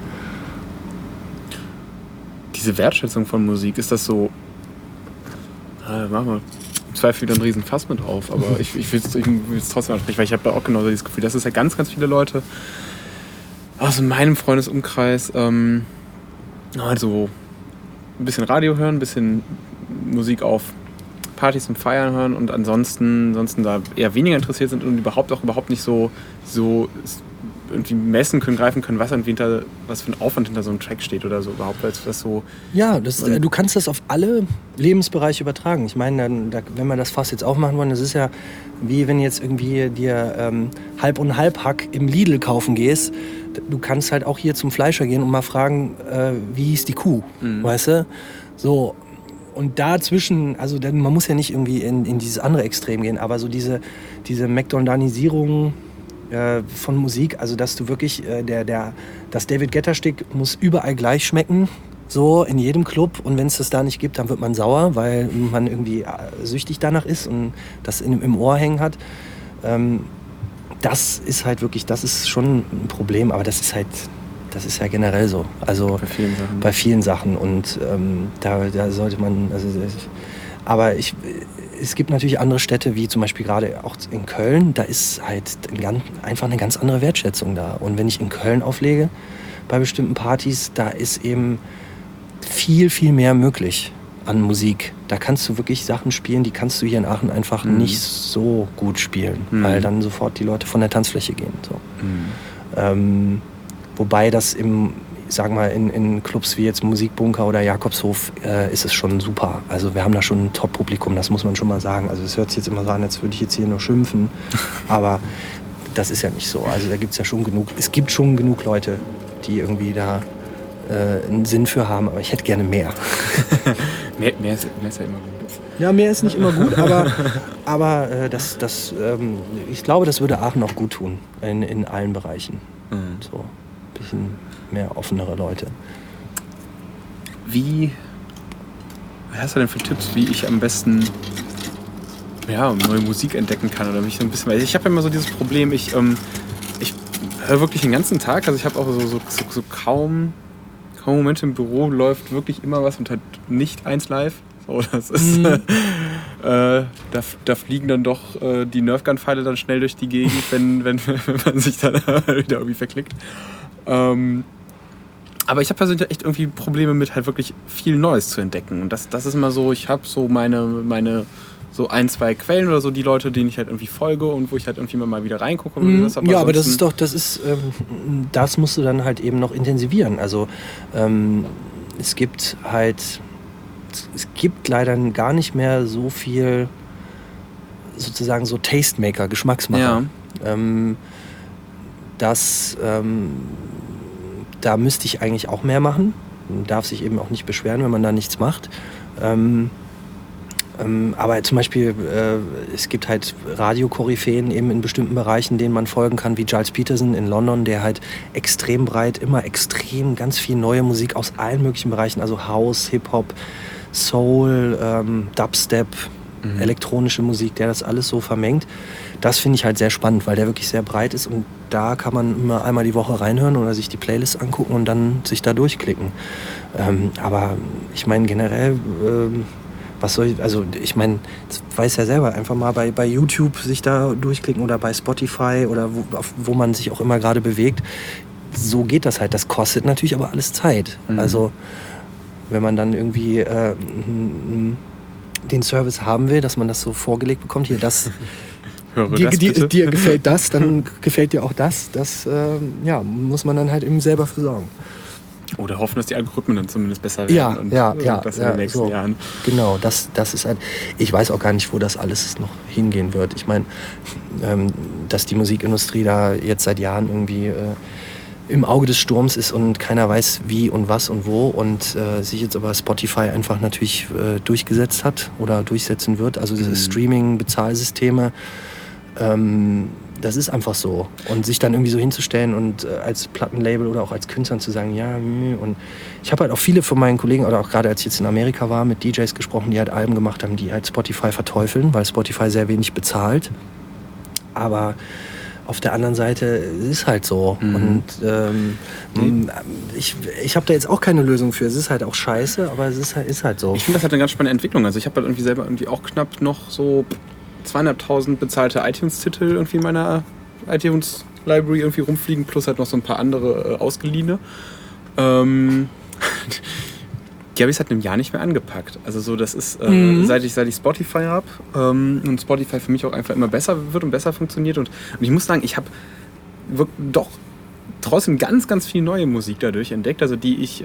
A: Diese Wertschätzung von Musik, ist das so... machen wir im Zweifel wieder einen riesen Fass mit auf, aber ich will es trotzdem ansprechen, weil ich habe da auch genau dieses Gefühl, dass es ja ganz, ganz viele Leute aus meinem Freundesumkreis also ein bisschen Radio hören, ein bisschen Musik auf Partys und Feiern hören und ansonsten da eher weniger interessiert sind und überhaupt nicht so irgendwie messen können, greifen können, was für ein Aufwand hinter so einem Track steht oder so überhaupt, als das so...
B: Ja, du kannst das auf alle Lebensbereiche übertragen. Ich meine, wenn wir das Fass jetzt aufmachen wollen, das ist ja wie wenn jetzt irgendwie dir Halb- und Halbhack im Lidl kaufen gehst. Du kannst halt auch hier zum Fleischer gehen und mal fragen, wie hieß die Kuh, weißt du? So, und dazwischen, also man muss ja nicht irgendwie in dieses andere Extrem gehen, aber so diese McDonaldisierung von Musik, also dass du wirklich, das David Guetta-Stück muss überall gleich schmecken, so in jedem Club, und wenn es das da nicht gibt, dann wird man sauer, weil man irgendwie süchtig danach ist und das im Ohr hängen hat. Das ist halt wirklich, das ist schon ein Problem, aber das ist ja generell so, also bei vielen Sachen und da sollte man, aber es gibt natürlich andere Städte, wie zum Beispiel gerade auch in Köln, da ist halt einfach eine ganz andere Wertschätzung da. Und wenn ich in Köln auflege, bei bestimmten Partys, da ist eben viel, viel mehr möglich an Musik. Da kannst du wirklich Sachen spielen, die kannst du hier in Aachen einfach nicht so gut spielen, weil dann sofort die Leute von der Tanzfläche gehen. So. Wobei das in Clubs wie jetzt Musikbunker oder Jakobshof ist es schon super. Also wir haben da schon ein Top-Publikum, das muss man schon mal sagen. Also es hört sich jetzt immer so an, als würde ich jetzt hier nur schimpfen. Aber das ist ja nicht so. Also da gibt es ja schon genug. Es gibt schon genug Leute, die irgendwie da einen Sinn für haben. Aber ich hätte gerne mehr.
A: mehr ist ja immer gut.
B: Ja, mehr ist nicht immer gut, aber ich glaube, das würde Aachen auch gut tun. In allen Bereichen. So ein bisschen mehr offenere Leute.
A: Was hast du denn für Tipps, wie ich am besten neue Musik entdecken kann oder mich so ein bisschen, weil ich habe immer so dieses Problem, ich höre wirklich den ganzen Tag, also ich habe auch so kaum Momente im Büro, läuft wirklich immer was und halt nicht eins live. So, das ist da fliegen dann doch die Nerfgun-Pfeile dann schnell durch die Gegend, wenn man sich dann wieder irgendwie verklickt. Aber ich habe persönlich echt irgendwie Probleme mit halt wirklich viel Neues zu entdecken. Und das ist immer so, ich habe so meine so 1-2 Quellen oder so, die Leute, denen ich halt irgendwie folge und wo ich halt irgendwie mal wieder reingucke.
B: Aber das musst du dann halt eben noch intensivieren. Also es gibt leider gar nicht mehr so viel sozusagen so Tastemaker, Geschmacksmacher.
A: Ja.
B: da müsste ich eigentlich auch mehr machen. Man darf sich eben auch nicht beschweren, wenn man da nichts macht. Aber zum Beispiel, es gibt halt Radiokoryphäen eben in bestimmten Bereichen, denen man folgen kann, wie Giles Peterson in London, der halt extrem breit, immer extrem ganz viel neue Musik aus allen möglichen Bereichen, also House, Hip-Hop, Soul, Dubstep, elektronische Musik, der das alles so vermengt. Das finde ich halt sehr spannend, weil der wirklich sehr breit ist und da kann man immer einmal die Woche reinhören oder sich die Playlist angucken und dann sich da durchklicken. Aber ich meine generell... was soll ich, also ich meine, das weiß ja selber, einfach mal bei YouTube sich da durchklicken oder bei Spotify oder wo man sich auch immer gerade bewegt. So geht das halt. Das kostet natürlich aber alles Zeit. Also wenn man dann irgendwie den Service haben will, dass man das so vorgelegt bekommt, hier das, dir gefällt das, dann gefällt dir auch das. Das muss man dann halt eben selber für sorgen.
A: Oder hoffen, dass die Algorithmen dann zumindest besser werden. Das in den nächsten Jahren.
B: Genau, das ist halt. Ich weiß auch gar nicht, wo das alles noch hingehen wird. Ich meine, dass die Musikindustrie da jetzt seit Jahren irgendwie im Auge des Sturms ist und keiner weiß wie und was und wo und sich jetzt aber Spotify einfach natürlich durchgesetzt hat oder durchsetzen wird. Also diese Streaming-Bezahlsysteme. Das ist einfach so. Und sich dann irgendwie so hinzustellen und als Plattenlabel oder auch als Künstler zu sagen, ja, und ich habe halt auch viele von meinen Kollegen, oder auch gerade als ich jetzt in Amerika war, mit DJs gesprochen, die halt Alben gemacht haben, die halt Spotify verteufeln, weil Spotify sehr wenig bezahlt. Aber auf der anderen Seite ist halt so. Und ich habe da jetzt auch keine Lösung für. Es ist halt auch scheiße, aber es ist halt so.
A: Ich finde, das hat eine ganz spannende Entwicklung. Also ich habe halt irgendwie selber irgendwie auch knapp noch so 2.500 bezahlte iTunes-Titel irgendwie in meiner iTunes-Library irgendwie rumfliegen, plus halt noch so ein paar andere ausgeliehene. Die habe ich seit einem Jahr nicht mehr angepackt. Also so, das ist, seit ich Spotify habe und Spotify für mich auch einfach immer besser wird und besser funktioniert. Und ich muss sagen, ich habe doch trotzdem ganz, ganz viel neue Musik dadurch entdeckt, also die ich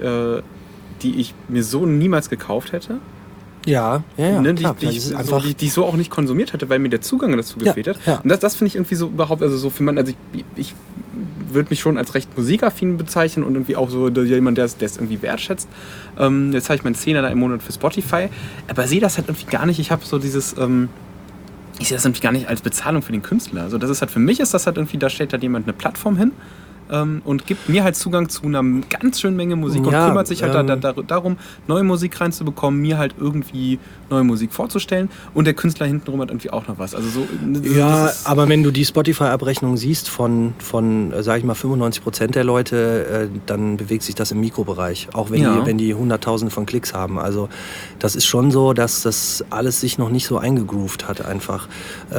A: mir so niemals gekauft hätte.
B: Ja,
A: ne,
B: klar,
A: die ich so auch nicht konsumiert hätte, weil mir der Zugang dazu gefehlt hat. Ja. Und das finde ich irgendwie so überhaupt, also so für man, also ich würde mich schon als recht musikaffin bezeichnen und irgendwie auch so jemand, der es irgendwie wertschätzt. Jetzt habe ich meinen 10er da im Monat für Spotify, aber sehe das halt irgendwie gar nicht. Ich habe so dieses, ich sehe das irgendwie gar nicht als Bezahlung für den Künstler. Also das ist halt, für mich ist das halt irgendwie, da stellt halt jemand eine Plattform hin. Und gibt mir halt Zugang zu einer ganz schönen Menge Musik und kümmert sich halt darum, neue Musik reinzubekommen, mir halt irgendwie neue Musik vorzustellen und der Künstler hintenrum hat irgendwie auch noch was. Also so,
B: aber wenn du die Spotify-Abrechnung siehst von sag ich mal, 95% der Leute, dann bewegt sich das im Mikrobereich, auch wenn die 100.000 von Klicks haben. Also das ist schon so, dass das alles sich noch nicht so eingegroovt hat einfach.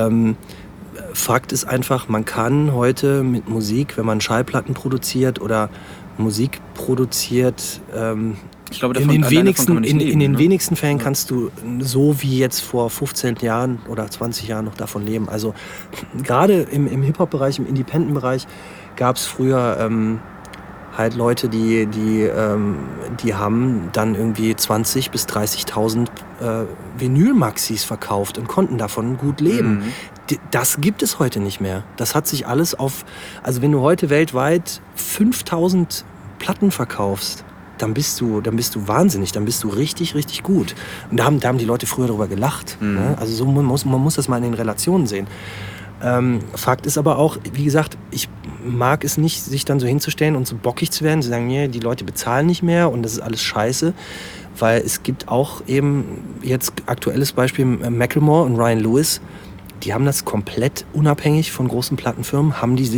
B: Fakt ist einfach, man kann heute mit Musik, wenn man Schallplatten produziert oder Musik produziert,
A: ich glaube,
B: in den wenigsten Fällen kannst du so wie jetzt vor 15 Jahren oder 20 Jahren noch davon leben. Also gerade im Hip-Hop-Bereich, im Independent-Bereich gab es früher halt Leute, die haben dann irgendwie 20.000 bis 30.000 Vinyl-Maxis verkauft und konnten davon gut leben. Das gibt es heute nicht mehr. Das hat sich alles also wenn du heute weltweit 5.000 Platten verkaufst, dann bist du wahnsinnig, dann bist du richtig, richtig gut. Und da haben die Leute früher darüber gelacht. Ne? Also so man muss das mal in den Relationen sehen. Fakt ist aber auch, wie gesagt, ich mag es nicht, sich dann so hinzustellen und so bockig zu werden, zu sagen, nee, die Leute bezahlen nicht mehr und das ist alles scheiße. Weil es gibt auch eben jetzt aktuelles Beispiel Macklemore und Ryan Lewis, die haben das komplett unabhängig von großen Plattenfirmen,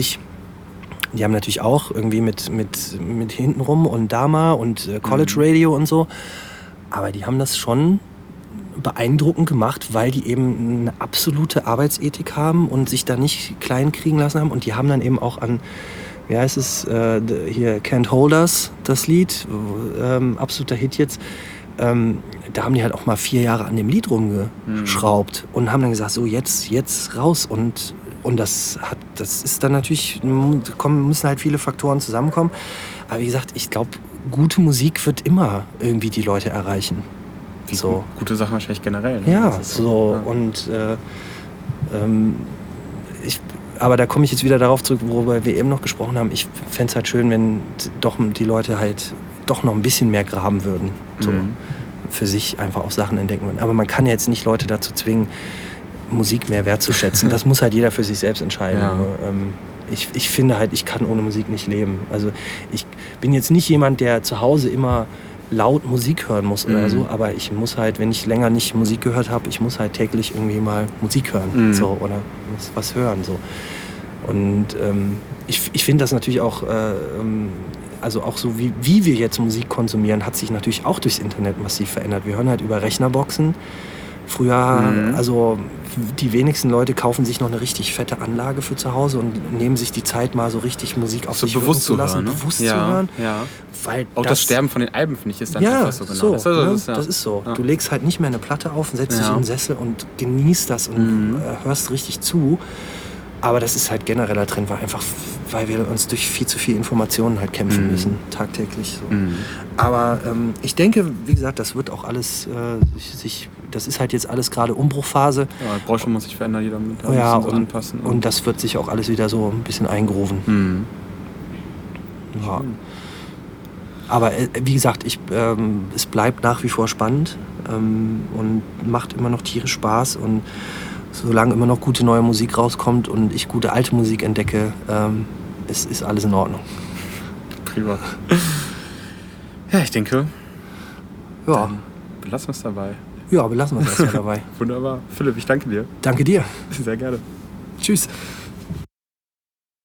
B: die haben natürlich auch irgendwie mit hintenrum und Dama und College Radio und so, aber die haben das schon beeindruckend gemacht, weil die eben eine absolute Arbeitsethik haben und sich da nicht klein kriegen lassen haben und die haben dann eben auch an, wie heißt es, hier Can't Hold Us, das Lied, absoluter Hit jetzt, da haben die halt auch mal 4 Jahre an dem Lied rumgeschraubt und haben dann gesagt, so jetzt raus und das ist dann natürlich, müssen halt viele Faktoren zusammenkommen, aber wie gesagt, ich glaube, gute Musik wird immer irgendwie die Leute erreichen. So.
A: Gute Sachen wahrscheinlich generell. Ne?
B: Ja, so. Ja. Und aber da komme ich jetzt wieder darauf zurück, worüber wir eben noch gesprochen haben. Ich fände es halt schön, wenn doch die Leute halt doch noch ein bisschen mehr graben würden. So. Für sich einfach auch Sachen entdecken würden. Aber man kann ja jetzt nicht Leute dazu zwingen, Musik mehr wertzuschätzen. Das muss halt jeder für sich selbst entscheiden.
A: Ja.
B: Ich finde halt, ich kann ohne Musik nicht leben. Also ich bin jetzt nicht jemand, der zu Hause immer laut Musik hören muss oder so, aber ich muss halt, wenn ich länger nicht Musik gehört habe, ich muss halt täglich irgendwie mal Musik hören so, oder was hören. So. Und ich finde das natürlich auch, also auch so wie wir jetzt Musik konsumieren, hat sich natürlich auch durchs Internet massiv verändert. Wir hören halt über Rechnerboxen. Früher, also die wenigsten Leute kaufen sich noch eine richtig fette Anlage für zu Hause und nehmen sich die Zeit, mal so richtig Musik auf sich
A: bewusst
B: zu lassen,
A: hören, ne?
B: bewusst zu hören.
A: Ja.
B: Weil
A: Auch das Sterben von den Alben, finde ich, ist dann
B: ja,
A: einfach so genau.
B: Das ist so.
A: Ja.
B: Du legst halt nicht mehr eine Platte auf und setzt dich in den Sessel und genießt das und hörst richtig zu. Aber das ist halt genereller Trend, weil wir uns durch viel zu viel Informationen halt kämpfen müssen, tagtäglich. So. Aber ich denke, wie gesagt, das wird auch alles das ist halt jetzt alles gerade Umbruchphase.
A: Ja, Branche muss sich verändern, jeder mit
B: ja,
A: so anpassen.
B: Und das wird sich auch alles wieder so ein bisschen eingrooven. Ja. Aber wie gesagt, es bleibt nach wie vor spannend und macht immer noch tierisch Spaß. Und solange immer noch gute neue Musik rauskommt und ich gute alte Musik entdecke, ist alles in Ordnung.
A: Prima. Ja, ich denke,
B: Ja,
A: belassen wir es dabei.
B: ja, belassen wir es erstmal dabei.
A: Wunderbar. Philipp, ich danke dir.
B: Danke dir.
A: Sehr gerne.
B: Tschüss.